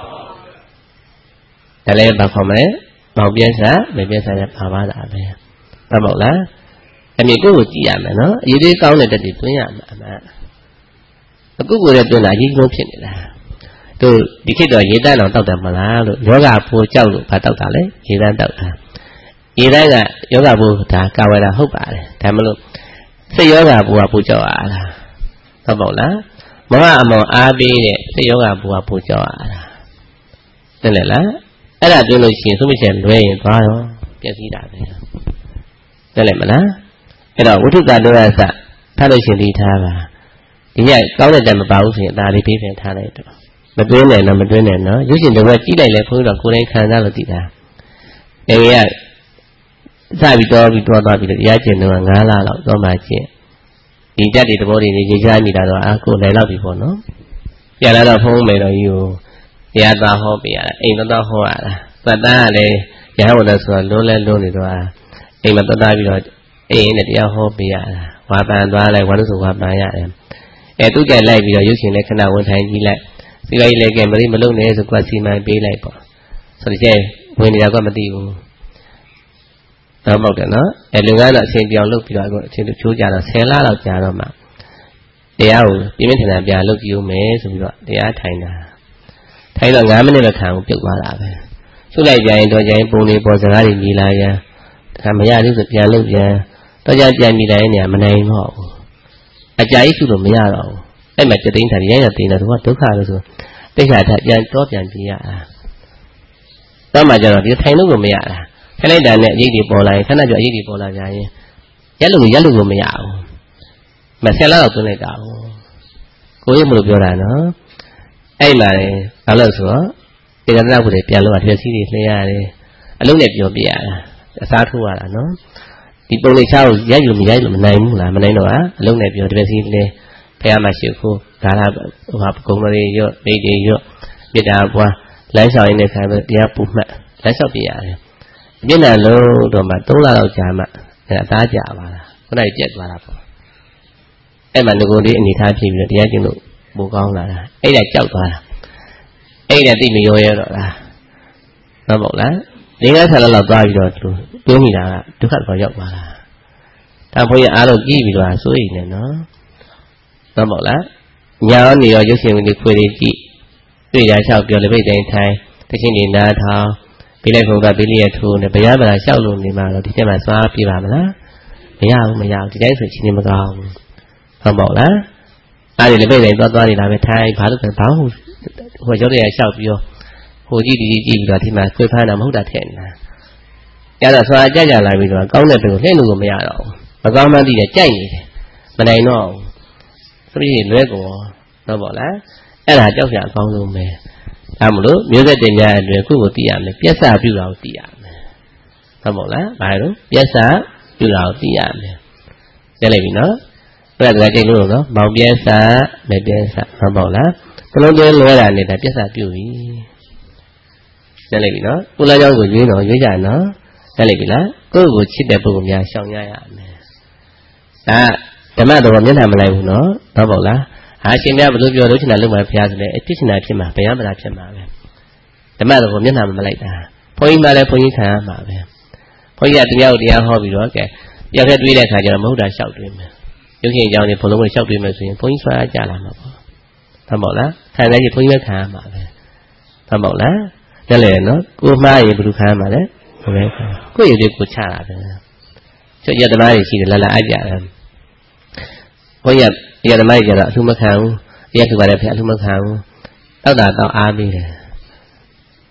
ဒါလည်းဘာခေါ်မလဲမောင်ပြဲစားမပြဲစားရပါပါတာပဲဟုတ်မဟုတ်လားအမြင်ကိုကြည့်ရမယ်နော်အရေးသေးကောင်းတဲ့တတိတွင်းရမှာအမှန်အခုကိုယ်ရဲ့တွင်းတာအရေးကြီးဖြစ်နေတာတို့ဒီခေတ်တော့ရေတန်းအောင်တောက်တယ်မလားလို့ယောဂဖိုးကြောက်လို့ဘာတောက်တာလဲရေတန်းတောက်တာရေတန်းကယောဂဖိုးဒါကာဝယ်တာဟုတ်ပါတယ်ဒါမလို့စိတ်ယောဂဖိုးကဖိုးကြောက်ရတာဟုတ်ပေါ့လားမမအမောင်အားပေးတဲ့စိတ်ယောဂဖိုးကဖိုးကြောက်ရတာသိတယ်လားအဲ့ဒါပြောလို့ရှိရင်သုံးမချက်လွဲရင်သွားရောပျက်စီးတာပဲသိတယ်မလားအဲ့တော့ဝိထုကတောရစထားလို့ရှိရင်ဒီထားပါဒီညကောင်းတဲ့တည်းမပါဘူးဆိုရင်အသာလေးပေးပြန်ထားလိုက်တော့မတွင်းနဲ့နော်မတွင်းနဲ့နော်ရုပ်ရှင်တွေကကြည့်လိုက်လဲဘုန်းကြီးတို့ကိုယ်တိုင်ခံစားလို့သိတာငယ်ငယ်ကစပြီးတော့ပြီးတော့သွားပြီးတော့တရားကျင့်တော့ငါးလလောက်တော့မှကျင့်ဒီတက်တွေသဘောတွေနေကြချားမိတာတော့အာကိုယ်လည်းလောက်ပြီပေါ့နော်ပြန်လာတော့ဖုန်းမယ်တော့ကြီးကိုတရားသားဟောပြရတာအိမ်တော့ဟောရတာသတ်သားကလည်းရဟန်းတော်ဆိုတော့လုံးလဲလုံးနေတော့အိမ်မှာသွားပြီးတော့အိမ်နဲ့တရားဟောပြရတာဝါပန်သွားလိုက်ဝါလို့ဆိုဝါပန်ရတယ်အဲသူကြိုက်လိုက်ပြီးတော့ရုပ်ရှင်နဲ့ခဏဝင်ထိုင်ကြည့်လိုက်စီလိုက်လေကဲမလေးမလုံနဲ့ဆိုကွာစီမံပေးလိုက်ပေါ့ဆိုတော့ကျဲဝင်နေတာကမသိဘူးတော့ပေါ့တယ်နော်အဲလူကတော့အချိန်ပြောင်းလုပ်ပြီးတော့အခုအချိန်တို့ချိုးကြတော့ဆယ်လလောက်ကြာတော့မှတရားကိုပြင်းပြင်းထန်ထန်ပြန်လုပ်ကြည့်ဦးမယ်ဆိုပြီးတော့တရားထိုင်တာထိုင်တော့၅မိနစ်လောက်ခံအောင်ပြုတ်သွားတာပဲချိုးလိုက်ကြရင်တော့ကြရင်ပုံနေပေါ်စကားတွေမြည်လာရင်တခါမရဘူးဆိုပြန်လုပ်ပြန်တော့ကြပြန်မြည်တိုင်းနေမနိုင်တော့ဘူးအကြာကြီးစုလို့မရတော့ဘူးအဲ့မှာကြသိန်းထားရရသိန်းတယ်သူကဒုက္ခလို့ဆိုတိတ်ခါထပြန်တော့ပြန်ကြည့်ရတာတော့မှကျတော့ဒီထိုင်လို့ကိုမရတာထိုင်လိုက်တာနဲ့အရေးတွေပေါ်လာရင်ခဏကျအရေးတွေပေါ်လာကြရင်ရက်လို့ရက်လို့ကိုမရဘူးမဆယ်လောက်သွင်းလိုက်တာကိုကိုရမလို့ပြောတာနော်အဲ့မှာလေဘာလို့ဆိုတော့ဒီကနေ့ကလည်းပြန်လို့အထက်စီးတွေလှည့်ရတယ်အလုံးနဲ့ပြောပြရတာအစားထိုးရတာနော်ဒီပုံလေးချောင်းရိုက်လို့မရိုက်လို့မနိုင်ဘူးလားမနိုင်တော့ဟာအလုံးနဲ့ပြောတစ်စီးလဲဖះမရှိခိုးဒါလာဟိုဟာကုံတွေရော့မိတ်တွေရော့မြစ်တာပွားလမ်းလျှောက်ရင်းနဲ့ခါပဲတရားပူမှတ်လမ်းလျှောက်ပြရတယ်မျက်နှာလုံးတော့မှသုံးလလောက်ကြာမှအဲအသားကြပါလားခုနကပြက်သွားတာပေါ့အဲ့မှာငကိုလေးအနေထားဖြစ်ပြီးတော့တရားကျင့်လို့ပိုကောင်းလာတာအဲ့ဒါကြောက်သွားတာအဲ့ဒါသိမရောရတော့လားဟုတ်ပေါ့လားငင်းကားဆာလောက်သွားပြီးတော့သူတွင်းနေတာကဒုက္ခတော့ရောက်သွားတာဒါဘုန်းကြီးအားလုံးကြည့်ပြီးတော့စိုးရိမ်နေနော်ဟုတ်ပေါ့လားညာနေရောရုပ်ရှင်တွေခွေတွေကြည့်တွေ့ရလျှောက်ပြောလေပိတ်တိုင်းထိုင်တချင်းနေနားထောင်ပြီးလိုက်ဖို့ကပြီးလျက်ထိုးနေဗျာဗလာလျှောက်လို့နေမှာတော့ဒီထဲမှာသွားပြပါမလားမရဘူးမရဘူးဒီတိုင်းဆိုချင်းနေမကောင်းဘူးဟုတ်ပေါ့လားအဲ့ဒီလေပိတ်တိုင်းသွားသွားနေတာပဲထိုင်ဘာလို့လဲဘာဟုတ်ဟိုရုပ်တွေလျှောက်ပြီးတော့ဟိုကြည့်ဒီကြည့်ပြီးတော့ဒီမှာခွေဖမ်းတာမဟုတ်တာထည့်နေတာရတော့သွားကြကြလာပြီးတော့ကောင်းတဲ့ဘက်ကိုလှည့်လို့မရတော့ဘူးမကောင်းမှသိတယ်ကြိုက်နေတယ်မနိုင်တော့ဘူးဆိုပြီးလွဲကောတော့ပေါ့လားအဲ့ဒါကြောက်ကြအကောင်းဆုံးပဲဒါမလို့မျိုးဆက်တင်များအတွင်ခုကိုသိရမယ်ပြက်စာပြူတာကိုသိရမယ်ဟုတ်ပေါ့လားဘာလို့ပြက်စာပြူတာကိုသိရမယ်သိလိုက်ပြီနော်အဲ့ဒါကကြိတ်လို့နော်မောင်ပြက်စာမပြက်စာဟုတ်ပေါ့လားကလုံးတွဲလွဲတာနဲ့ဒါပြက်စာပြူပြီသိလိုက်ပြီနော်ကိုလာเจ้าကိုရွေးတော့ရွေးကြနော်သိလိုက်ပြီလားကိုယ့်ကိုချစ်တဲ့ပုဂ္ဂိုလ်များရှောင်ရရမယ်ဒါဓမ္မတော်မျက်နှာမလိုက်ဘူးနော်ဟုတ်ပေါ့လားဟာရှင်များဘယ်လိုပြောလို့ချင်တာလုပ်မှာဖျားဆိုလဲအဖြစ်ချင်တာဖြစ်မှာဘယ်ရမလားဖြစ်မှာပဲဓမ္မတော်မျက်နှာမလိုက်တာဘုန်းကြီးမှလည်းဘုန်းကြီးခံရမှာပဲဘုန်းကြီးကတရားကိုတရားဟောပြီးတော့ကဲပြောက်ခဲတွေးတဲ့အခါကျတော့မဟုတ်တာလျှောက်တွေးမယ်ရုပ်ရှင်အကြောင်းတွေဘုံလုံးကိုလျှောက်တွေးမယ်ဆိုရင်ဘုန်းကြီးဆွာကြလာမှာပေါ့ဟုတ်ပေါ့လားခံရရင်ဘုန်းကြီးပဲခံရမှာပဲဟုတ်ပေါ့လားတယ်လေနော်ကိုမှားရင်ဘယ်လိုခံရမှာလဲဟုတ်ကဲ့ကိုယ့်ရည်လေးကိုချတာပဲကျရသမားတွေရှိတယ်လာလာအကြတယ်ဘုန်းကြီးကရသမားကြီးကတော့အလှမခံဘူးရသူပါလည်းဖျက်အလှမခံဘူးတောက်တာတောက်အားပေးတယ်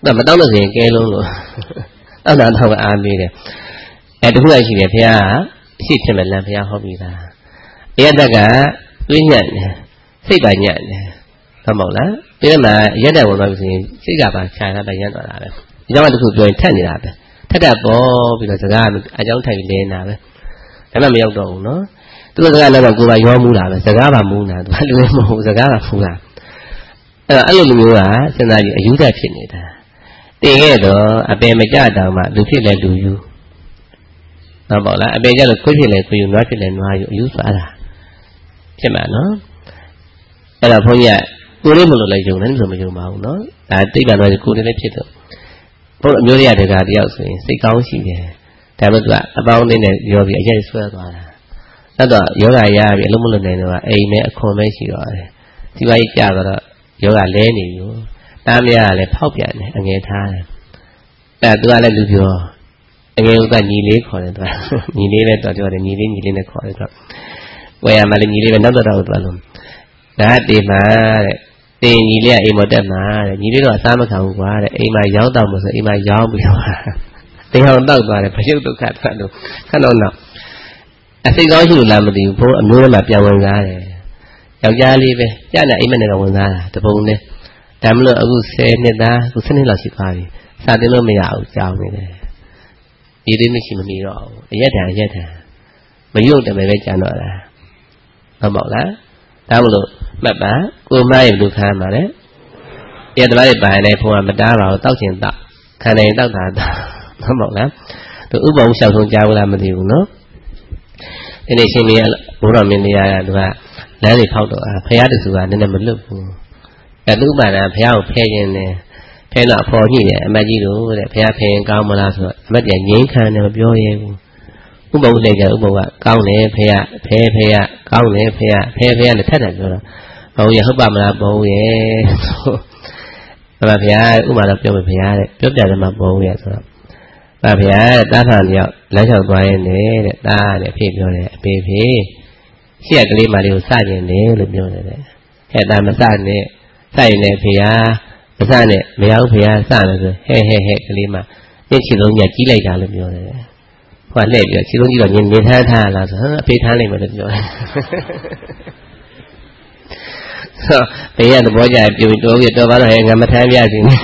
မတောင်းလို့ဆိုရင်ကဲလုံးလို့တောင်းတာတော့အားမေးတယ်အဲတခုလိုက်ရှိတယ်ဘုရားအရှိဖြစ်မဲ့လမ်းဘုရားဟောပြီးသားအရတကတွေးညံ့တယ်စိတ်ပါညံ့တယ်ဟုတ်မဟုတ်လားဒီမှာအရတဝင်သွားပြီဆိုရင်စိတ်ကပါခြာတာပဲညံ့သွားတာပဲဒီကြောင့်တခုပြောရင်ထက်နေတာပဲထက်တာပေါ်ပြီးတော့စကားအကြောင်းထိုင်လင်းတာပဲဒါမှမရောက်တော့ဘူးနော်သူကစကားလည်းတော့ကိုယ်ပါရောမူးတာပဲစကားပါမူးတာသူကလူမဟုတ်စကားပါဖူးတာအဲ့တော့အဲ့လိုမျိုးကစဉ်းစားကြည့်အယူတတ်ဖြစ်နေတာတင်ခဲ့တော့အပင်မကြတောင်မှလူဖြစ်လဲလူယူဟုတ်ပါလားအပင်ကြလို့ခွေးဖြစ်လဲခွေးယူနွားဖြစ်လဲနွားယူအယူသွားတာဖြစ်မှာနော်အဲ့တော့ဘုန်းကြီးကကိုယ်လေးမလို့လည်းယုံတယ်ဆိုမယုံပါဘူးနော်ဒါတိတ်ကတော့ကိုယ်လေးလည်းဖြစ်တော့ဘုန်းအမျိုးရတဲ့ကတယောက်ဆိုရင်စိတ်ကောင်းရှိတယ်ဒါပေမဲ့သူကအပေါင်းအသင်းနဲ့ရောပြီးအကျိတ်ဆွဲသွားတာအဲ့တော့ယောဂရပြီးအလုံးမလုံးနိုင်တော့အိမ်နဲ့အခွန်ပဲရှိတော့တယ်ဒီဘက်ကြီးကြာတော့ယောဂလဲနေပြီတားမရလည်းဖောက်ပြန်တယ်အငယ်ထားတယ်အဲ့သူကလည်းလူပြောအငယ်ကညီလေးခေါ်တယ်သူကညီလေးပဲတော်ပြောတယ်ညီလေးညီလေးနဲ့ခေါ်တယ်သူကဝယ်ရမှလည်းညီလေးပဲနောက်တော့တော့သူကလုံးဒါတေမှာတဲ့တင်ညီလေးကအိမ်မတက်မှာတဲ့ညီလေးတော့အစားမခံဘူးကွာတဲ့အိမ်မှာရောင်းတော့မဆိုအိမ်မှာရောင်းပြီးတော့တင်အောင်တောက်သွားတယ်ဘယုတ်ဒုက္ခထွက်လို့ခဏတော့အစိတ်ကောင်းရှိလို့လားမသိဘူးဘိုးအမျိုးထဲမှာပြန်ဝင်စားတယ်ယောက်ျားလေးပဲကြာနေအိမ်မက်နဲ့ဝင်စားတာတပုံနဲ့ဒါမလို့အခုဆယ်နှစ်သားအခုဆယ်နှစ်လောက်ရှိသွားပြီစာတင်လို့မရဘူးကြောင်းနေတယ်ဒီသေးမရှိမမီတော့ဘူးအရက်တန်အရက်တန်မယုံတယ်ပဲကြံတော့တာဟုတ်ပါ့လားဒါမလို့မှတ်ပါကိုမရဲ့လူခံပါလေရတပိုင်းပိုင်နေဖုံးကမတားပါဘူးတောက်ချင်တောက်ခံနေတောက်တာတောက်ဟုတ်ပါ့လားသူဥပ္ပဝလျှောက်ဆုံးကြားဘူးလားမသိဘူးနော်ဒီနေ့ရှင်မင်းဘုရားမင်းတရားကသူကလမ်းတွေဖောက်တော့ဖရာတဆူကနည်းနည်းမလွတ်ဘူးအဲသူ့ဘာသာဖရာကိုဖဲခြင်းနဲ့ဖဲတော့အဖော်ညှိတယ်အမတ်ကြီးတို့တဲ့ဖရာဖဲရင်ကောင်းမလားဆိုတော့အမတ်ကြီးငြိမ်းခံတယ်မပြောရဲဘူးဥပ္ပဝလည်းကြဥပ္ပဝကောင်းတယ်ဖရာဖဲဖရာကောင်းတယ်ဖရာဖဲဖရာနဲ့ထက်တယ်ပြောတော့ဘုံရဟုတ်ပါမလားဘုံရဲ့အမဖရာဥပမာတော့ပြောမယ်ဖရာတဲ့ပြောပြတယ်မှာဘုံရဲ့ဆိုတော့ပါဗျာတားထာမြောက်လမ်းလျှောက်သွားရင်တဲ့တားတဲ့အဖေပြောတယ်အဖေဖေရှေ့ကလေးမလေးကိုစကျင်တယ်လို့ပြောတယ်တဲ့ဟဲ့တာမစနဲ့စရင်လည်းဖေဟာမစနဲ့မရဘူးဖေဟာစမယ်ဆိုဟဲ့ဟဲ့ဟဲ့ကလေးမနေ့ချီလုံးကြီးကြီးလိုက်တာလို့ပြောတယ်ဟိုကလှည့်ပြီးချီလုံးကြီးတော့မြင်မြင်ထားထားလားဆိုဟမ်အဖေထားလိုက်မယ်လို့ပြောတယ်ဆိုဘေးကသဘောကျပြူတိုးပြီးတော့ပါတော့ဟဲ့ငါမထမ်းပြစီနဲ့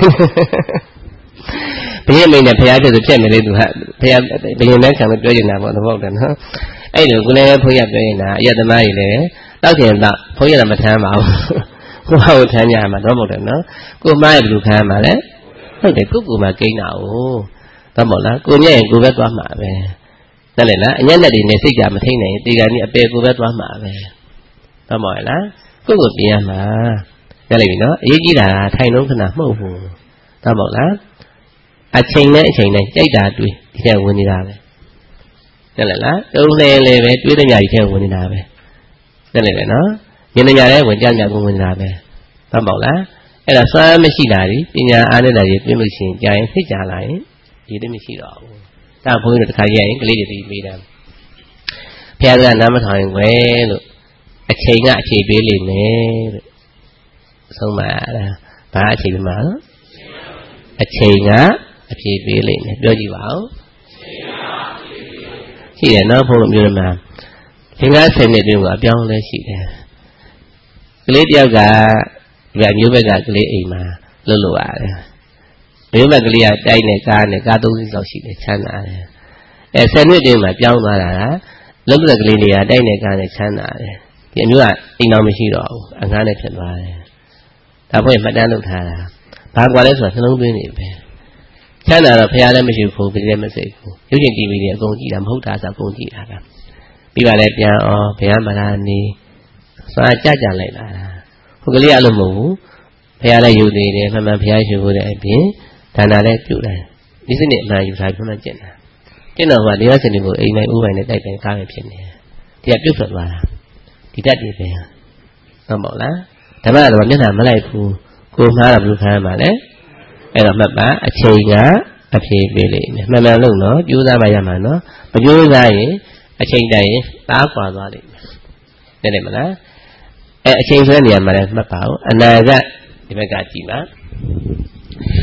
ဘုရားမင်းနဲ့ဘုရားကျဆိုဖြစ်နေလေသူဟာဘုရားဘယင်မဲခံမပြောနေတာပေါ့သဘောတည်းနော်အဲ့လိုကိုလည်းဘုရားပြောနေတာအယက်သမားကြီးလည်းတောက်တယ်တော့ဘုရားလည်းမထမ်းပါဘူးကိုယ့်ဟာကိုထမ်းကြမှာတော့မဟုတ်တယ်နော်ကိုမားရဲ့ဘလူခံမှာလဲဟုတ်တယ်ကိုကူမှာကိန်းတာ哦တော့မဟုတ်လားကိုညက်ရင်ကိုပဲသွားမှာပဲนั่นแหละလားအညက်နဲ့တွေနဲ့စိတ်ကြမထိန်နိုင်ဒီကနေ့အပေကိုပဲသွားမှာပဲတော့မဟုတ်လားကိုကိုပြင်ရမှာရလိုက်ပြီနော်အရေးကြီးတာထိုင်လုံးခဏမှုတ်ဘူးတော့မဟုတ်လားအချိန်နဲ့အချိန်နဲ့ကြိုက်တာတွေးဒီထဲဝင်နေတာပဲนั่นแหละလားတုံးနေလေပဲတွေးတဲ့ညာကြီးထဲဝင်နေတာပဲนั่นแหละပဲနော်ဉာဏ်ညာလည်းဝင်ကြညာဝင်နေတာပဲဟုတ်ပါ့လားအဲ့ဒါစွမ်းမရှိတာဒီပညာအားနဲ့တာကြီးပြင်းလို့ရှိရင်ကြာရင်သိကြလာရင်ဒီလိုမရှိတော့ဘူးဒါဘုန်းကြီးတို့တစ်ခါရရင်ကလေးတွေပြီးပေးတယ်ဘုရားကနားမထောင်ရင်ွယ်လို့အချိန်ကအချိန်ပေးလိမ့်မယ်လို့ဆုံးပါလားဘာအချိန်ပေးမှာလဲအချိန်ကအဖြေပေးလိမ့်မယ်ပြောကြည့်ပါဦးရှိတယ်နော်ဘုန်းတော်မျိုးတွေမှာသင်္ကန်းဆယ်နှစ်တွင်းကအပြောင်းလဲရှိတယ်ကလေးတယောက်ကဒီမျိုးဘက်ကကလေးအိမ်မှာလွတ်လို့ရတယ်မျိုးဘက်ကလေးကတိုက်နေကားနဲ့ကားသုံးစီးလောက်ရှိတယ်ချမ်းသာတယ်အဲဆယ်နှစ်တွင်းမှာပြောင်းသွားတာကလွတ်တဲ့ကလေးတွေကတိုက်နေကားနဲ့ချမ်းသာတယ်ဒီအမျိုးကအိမ်တော်မရှိတော့ဘူးအငားနဲ့ဖြစ်သွားတယ်ဒါဘုရားမှတ်တမ်းလုပ်ထားတာဘာကွာလဲဆိုတာနှလုံးသွင်းနေပဲချမ်းသာတော့ဖះလည်းမရှိဘူးဘယ်လည်းမစိတ်ဘူးရုပ်ရှင် တီဗီ တွေအကုန်ကြည့်တာမဟုတ်တာဆိုအကုန်ကြည့်တာကပြီးပါလေပြန်အောင်ဘုရားမလာနေစားကြကြလိုက်လာတာဟိုကလေးအဲ့လိုမဟုတ်ဘူးဘုရားလည်းယူသေးတယ်မှန်မှန်ဘုရားရှိခိုးတဲ့အပြင်ဒါနာလည်းပြုတယ်ဒီစနစ်အမှန်ယူထားပြီးမှကျင့်တာကျင့်တော့ကတရားစနစ်ကိုအိမ်တိုင်းဥပိုင်နဲ့တိုက်ပင်ကားပဲဖြစ်နေတယ်ဒီကပြုတ်ထွက်သွားတာဒီတတ်တွေပဲဟုတ်မဟုတ်လားဓမ္မကတော့မျက်နှာမလိုက်ဘူးကိုမှားတာဘယ်လိုခံရမှာလဲအဲ့တော့မှတ်ပါအချိန်ကအဖြေပေးလိမ့်မယ်မှန်မှန်လို့နော်ကြိုးစားပါရမှာနော်မကြိုးစားရင်အချိန်တိုင်းရင်သားကွာသွားလိမ့်မယ်သိတယ်မလားအဲအချိန်ဆွဲနေရမှာလည်းမှတ်ပါဦးအနာကဒီဘက်ကကြည့်ပါ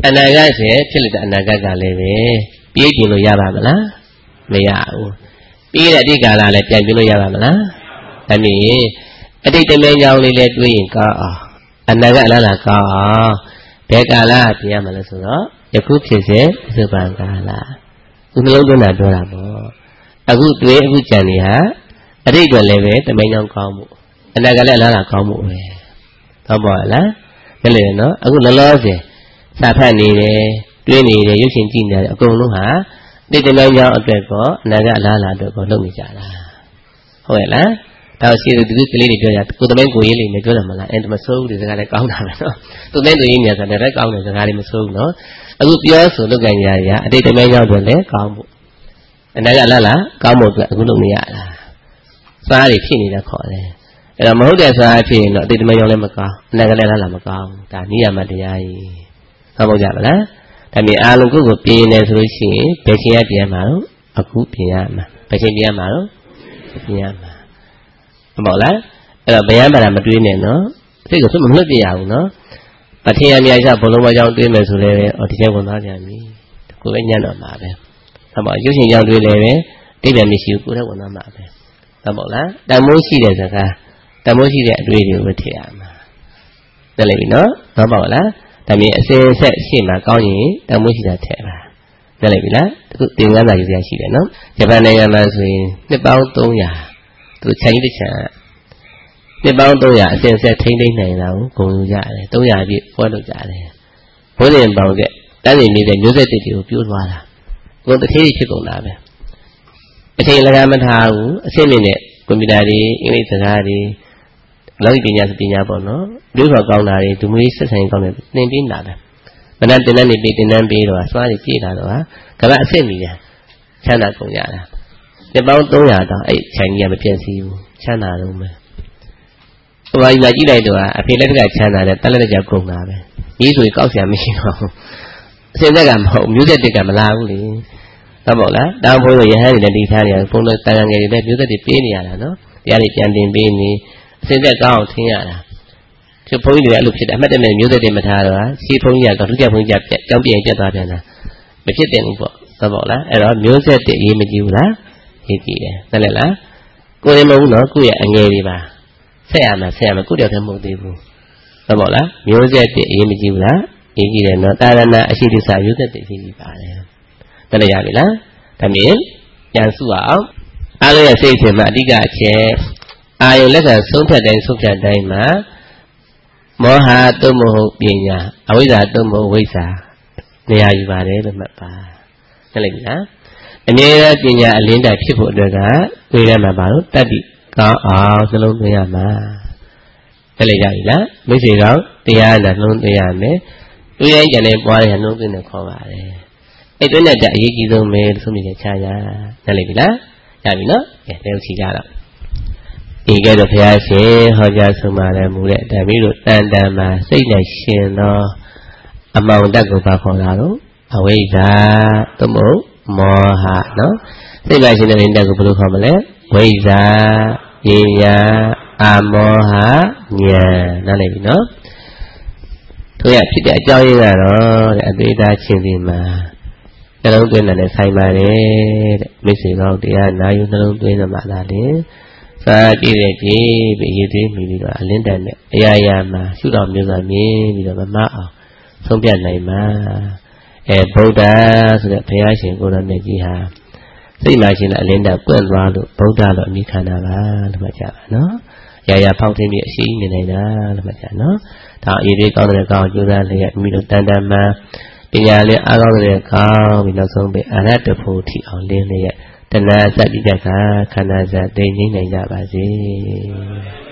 အနာဂတ်ဆိုရင်ဖြစ်လို့တဲ့အနာဂတ်ကလည်းပဲပြေးကျင်လို့ရပါမလားမရဘူးပြေးတဲ့အတိတ်ကာလလည်းပြန်ပြလို့ရပါမလားဒါမြင်အတိတ်တမဲကြောင်းလေးလည်းတွေးရင်ကောင်းအောင်အနာဂတ်အလားလားကောင်းအောင်ဘယ်ကာလပြင်ရမလဲဆိုတော့ယခုဖြစ်စေသုပန်ကာလသူနှလုံးသွင်းတာပြောတာပေါ့အခုတွေးအခုကြံနေဟာအတိတ်ကလည်းပဲတမဲကြောင်းကောင်းမှုအနာဂတ်လည်းအလားလားကောင်းမှုပဲဟုတ်ပါလားဒါလည်းနော်အခုလောလောဆယ်စာဖတ်နေတယ်တွေးနေတယ်ရုပ်ရှင်ကြည့်နေတယ်အကုန်လုံးဟာတိတ်တမဲကြောင်းအတွက်ကောအနာဂတ်အလားလားအတွက်ကောလုပ်နေကြတာဟုတ်ရဲ့လားဒါရှိတဲ့ဒီကလေးတွေပြောကြကိုသမင်းကိုရေးလိမ့်မယ်ပြောတယ်မလားအဲ့ဒါမဆိုးဘူးဒီစကားလည်းကောင်းတာပဲနော်သူသမင်းသူရေးနေဆိုတော့လည်းကောင်းတယ်စကားလေးမဆိုးဘူးနော်အခုပြောဆိုလုပ်ကြရရအတိတ်တမဲကြောင်းအတွက်လည်းကောင်းမှုအနာဂတ်လားလားကောင်းမှုအတွက်အခုလုပ်နေရတာစားတွေဖြစ်နေတာခေါ်တယ်အဲ့တော့မဟုတ်တဲ့စားဖြစ်ရင်တော့အတိတ်တမဲကြောင်းလည်းမကောင်းအနာဂတ်လည်းလားလားမကောင်းဒါနိယမတရားကြီးဟုတ်ပါကြပါလားဒါမြင်အားလုံးကိုကိုပြင်နေဆိုလို့ရှိရင်ဘယ်ချိန်ရပြင်မှာတော့အခုပြင်ရမှာဘယ်ချိန်ပြင်မှာတော့ပြင်ရမှာဟုတ်ပါလားအဲ့တော့ဗျာမာတာမတွေးနဲ့နော်စိတ်ကိုသူ့မလွတ်ပြရဘူးနော်အထင်အမြင်ချဘလုံးမကြောင်းတွေးမယ်ဆိုလည်းအော်ဒီချက်ဝင်သွားပြန်ပြီကိုယ်လည်းညံ့တော့မှာပဲဟုတ်ပါရုပ်ရှင်ကြောင်းတွေးလည်းပဲတိပြန်မရှိဘူးကိုယ်လည်းဝင်သွားမှာပဲဟုတ်ပါလားတမိုးရှိတဲ့စကားတမိုးရှိတဲ့အတွေ့အကြုံကိုထည့်ရမှာသိလိမ့်ပြီနော်ဟုတ်ပါလားဒါမြင်အစင်ဆက်ရှေ့မှာကောင်းရင်တမိုးရှိတာထည့်ပါသိလိမ့်ပြီလားအခုသင်္ကန်းစာရေးစရာရှိတယ်နော်ဂျပန်နိုင်ငံမှာဆိုရင်နှစ်ပေါင်းသုံးရာသူခြံကြီးတစ်ခြံနှစ်ပေါင်းသုံးရာအစဉ်ဆက်ထိမ့်သိမ့်နိုင်တာကိုဂုဏ်ယူကြတယ်သုံးရာပြည့်ပွဲလုပ်ကြတယ်ဘုရင်ပေါင်းတဲ့တန်းနေနေတဲ့မျိုးဆက်တွေကိုပြိုးသွားတာဘုံတစ်သေးဖြစ်ကုန်တာပဲအချိန်လကမထားဘူးအစစ်မြင့်တဲ့ကွန်ပျူတာတွေအင်္ဂလိပ်စကားတွေလောကီပညာစပညာပေါ့နော်တွေးခေါ်ကောင်းတာတွေဒုမွေးဆက်ဆံကောင်းတယ်သင်ပေးလာတယ်မနက်တင်တဲ့နေပြီးတင်တန်းပေးတော့စွားတွေပြည့်လာတော့ဟာကမ္ဘာအစစ်မီတယ်ချမ်းသာကုန်ကြတာနှစ်ပေါင်းသုံးရာတောင်အဲ့ခြံကြီးကမပြည့်စည်ဘူးချမ်းသာတော့မယ်ဟိုဘာကြီးလာကြည့်လိုက်တော့အဖေလက်ကချမ်းသာတယ်တက်လက်ကြောက်ကုန်တာပဲကြီးဆိုရင်ကောက်ဆရာမရှိတော့ဘူးအစင်သက်ကမဟုတ်မျိုးသက်တက်ကမလာဘူးလေဟုတ်ပါလားတောင်ဘုန်းကြီးရဟန်းတွေလည်းဒီထားနေတယ်ဘုန်းတော်တန်ငယ်တွေလည်းမျိုးသက်တွေပေးနေရတာနော်တရားတွေပြန်တင်ပေးနေအစင်သက်ကောင်းအောင်ထင်ရတာကျဘုန်းကြီးတွေအဲ့လိုဖြစ်တယ်အမှတ်တမဲ့မျိုးသက်တွေမထားတော့ရှေးဘုန်းကြီးကဒုတိယဘုန်းကြီးကကြောင်းပြင်းပြတ်သွားပြန်တာမဖြစ်တင်ဘူးပေါ့ဟုတ်ပါလားအဲ့တော့မျိုးသက်တွေရေးမကြည့်ဘူးလားရေးကြည့်တယ်ဟုတ်လဲလားကိုယ်ရင်မဟုတ်နော်ကိုယ့်ရဲ့အငယ်တွေပါဆက်ရမှာဆက်ရမှာကိုယ့်တယောက်တည်းမဟုတ်သေးဘူးဟုတ်ပါလားမျိုးဆက်တည်းအရေးမကြည့်ဘူးလားရေးကြည့်တယ်နော်တာရဏအရှိတိစာမျိုးဆက်တည်းရေးကြည့်ပါတယ်တလည်းရပြီလားဒါမြင်ပြန်စုအောင်အားလုံးရဲ့စိတ်ထဲမှာအဓိကအချက်အာယုလက္ခဏာဆုံးဖြတ်တိုင်းဆုံးဖြတ်တိုင်းမှာမောဟတုံ့မဟုတ်ပညာအဝိဇ္ဇာတုံ့မဟုတ်ဝိဇ္ဇာနေရာယူပါတယ်လို့မှတ်ပါဟုတ်လိမ့်မယ်လားအမြဲတမ်းပညာအလင်းတိုင်ဖြစ်ဖို့အတွက်ကကိုယ်ထဲမှာပါလို့တတ္တိကောင်းအောင်နှလုံးသွင်းရမှာတလည်းရပြီလားမိတ်ဆွေကောင်တရားနဲ့နှလုံးသွင်းရမယ်တွေ့ရင်ကြံနေပွားတဲ့နှလုံးသွင်းနေခေါ်ပါတယ်အဲ့တွင်းနဲ့အရေးကြီးဆုံးပဲလို့ဆိုမိတယ်ခြားရတလည်းပြီလားရပြီနော်ကဲလက်ချီကြတော့ဒီကဲတော့ဘုရားရှင်ဟောကြားဆုံးပါတယ်မူတဲ့ဒါပြီးတော့တန်တန်မှာစိတ်နဲ့ရှင်သောအမောင်တက်ကိုပါခေါ်တာတော့အဝိဇ္ဇာသို့မဟုတ်မောဟနော်စိတ်နဲ့ရှင်တဲ့တက်ကိုဘယ်လိုခေါ်မလဲဝိဇ္ဇာဉာဏ်အမောဟဉာဏ်နားလည်ပြီနော်တို့ရဖြစ်တဲ့အကြောင်းရင်းကတော့တဲ့အသေးသားချင်းစီမှာနှလုံးသွင်းတဲ့ဆိုင်ပါတယ်တဲ့မိတ်ဆွေကောင်းတရားနာယူနှလုံးသွင်းမှလာတယ်စာကြည့်တဲ့ကြည့်ပြီးရည်သွေးမိပြီးတော့အလင်းတန်နဲ့အရာရာမှာရှုတော်မျိုးစွာမြင်ပြီးတော့မမအောင်ဆုံးဖြတ်နိုင်မှာအဲဗုဒ္ဓဆိုတဲ့ဘုရားရှင်ကိုယ်တော်မြတ်ကြီးဟာစိတ်မှရှင်တဲ့အလင်းတန်ပွင့်သွားလို့ဗုဒ္ဓလို့အမိခံတာပါလို့မှတ်ကြပါနော်။ရာရာဖောက်ထင်းပြီးအရှိနေနိုင်တာလို့မှတ်ကြနော်။ဒါအရေးသေးကောင်းတဲ့ကောင်းကျိုးစားလျက်မိတို့တန်တန်မှပညာလေးအားကောင်းတဲ့ကောင်းပြီးနောက်ဆုံးပဲအရဟတဖို့ထီအောင်လင်းလျက်တဏှာစတိတ္တခခန္ဓာစတိတ်နေနိုင်ကြပါစေ။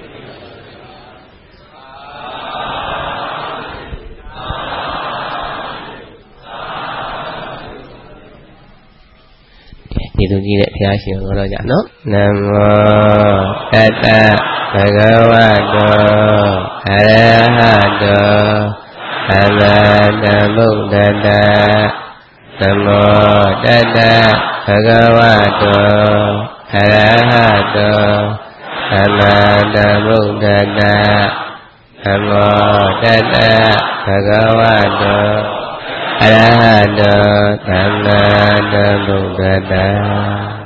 ဒီလိုကြီးတဲ့ဘုရားရှင်ကိုတော့ကြနော်နမောတတ္တဘဂဝတောအရဟတောသမ္မာသမ္ဗုဒ္ဓတ္တနမောတတ္တဘဂဝတောအရဟတောသမ္မာသမ္ဗုဒ္ဓတ္တနမောတတ္တဘဂဝတောอรหันโตสัมมาสัมพุทธัสสะ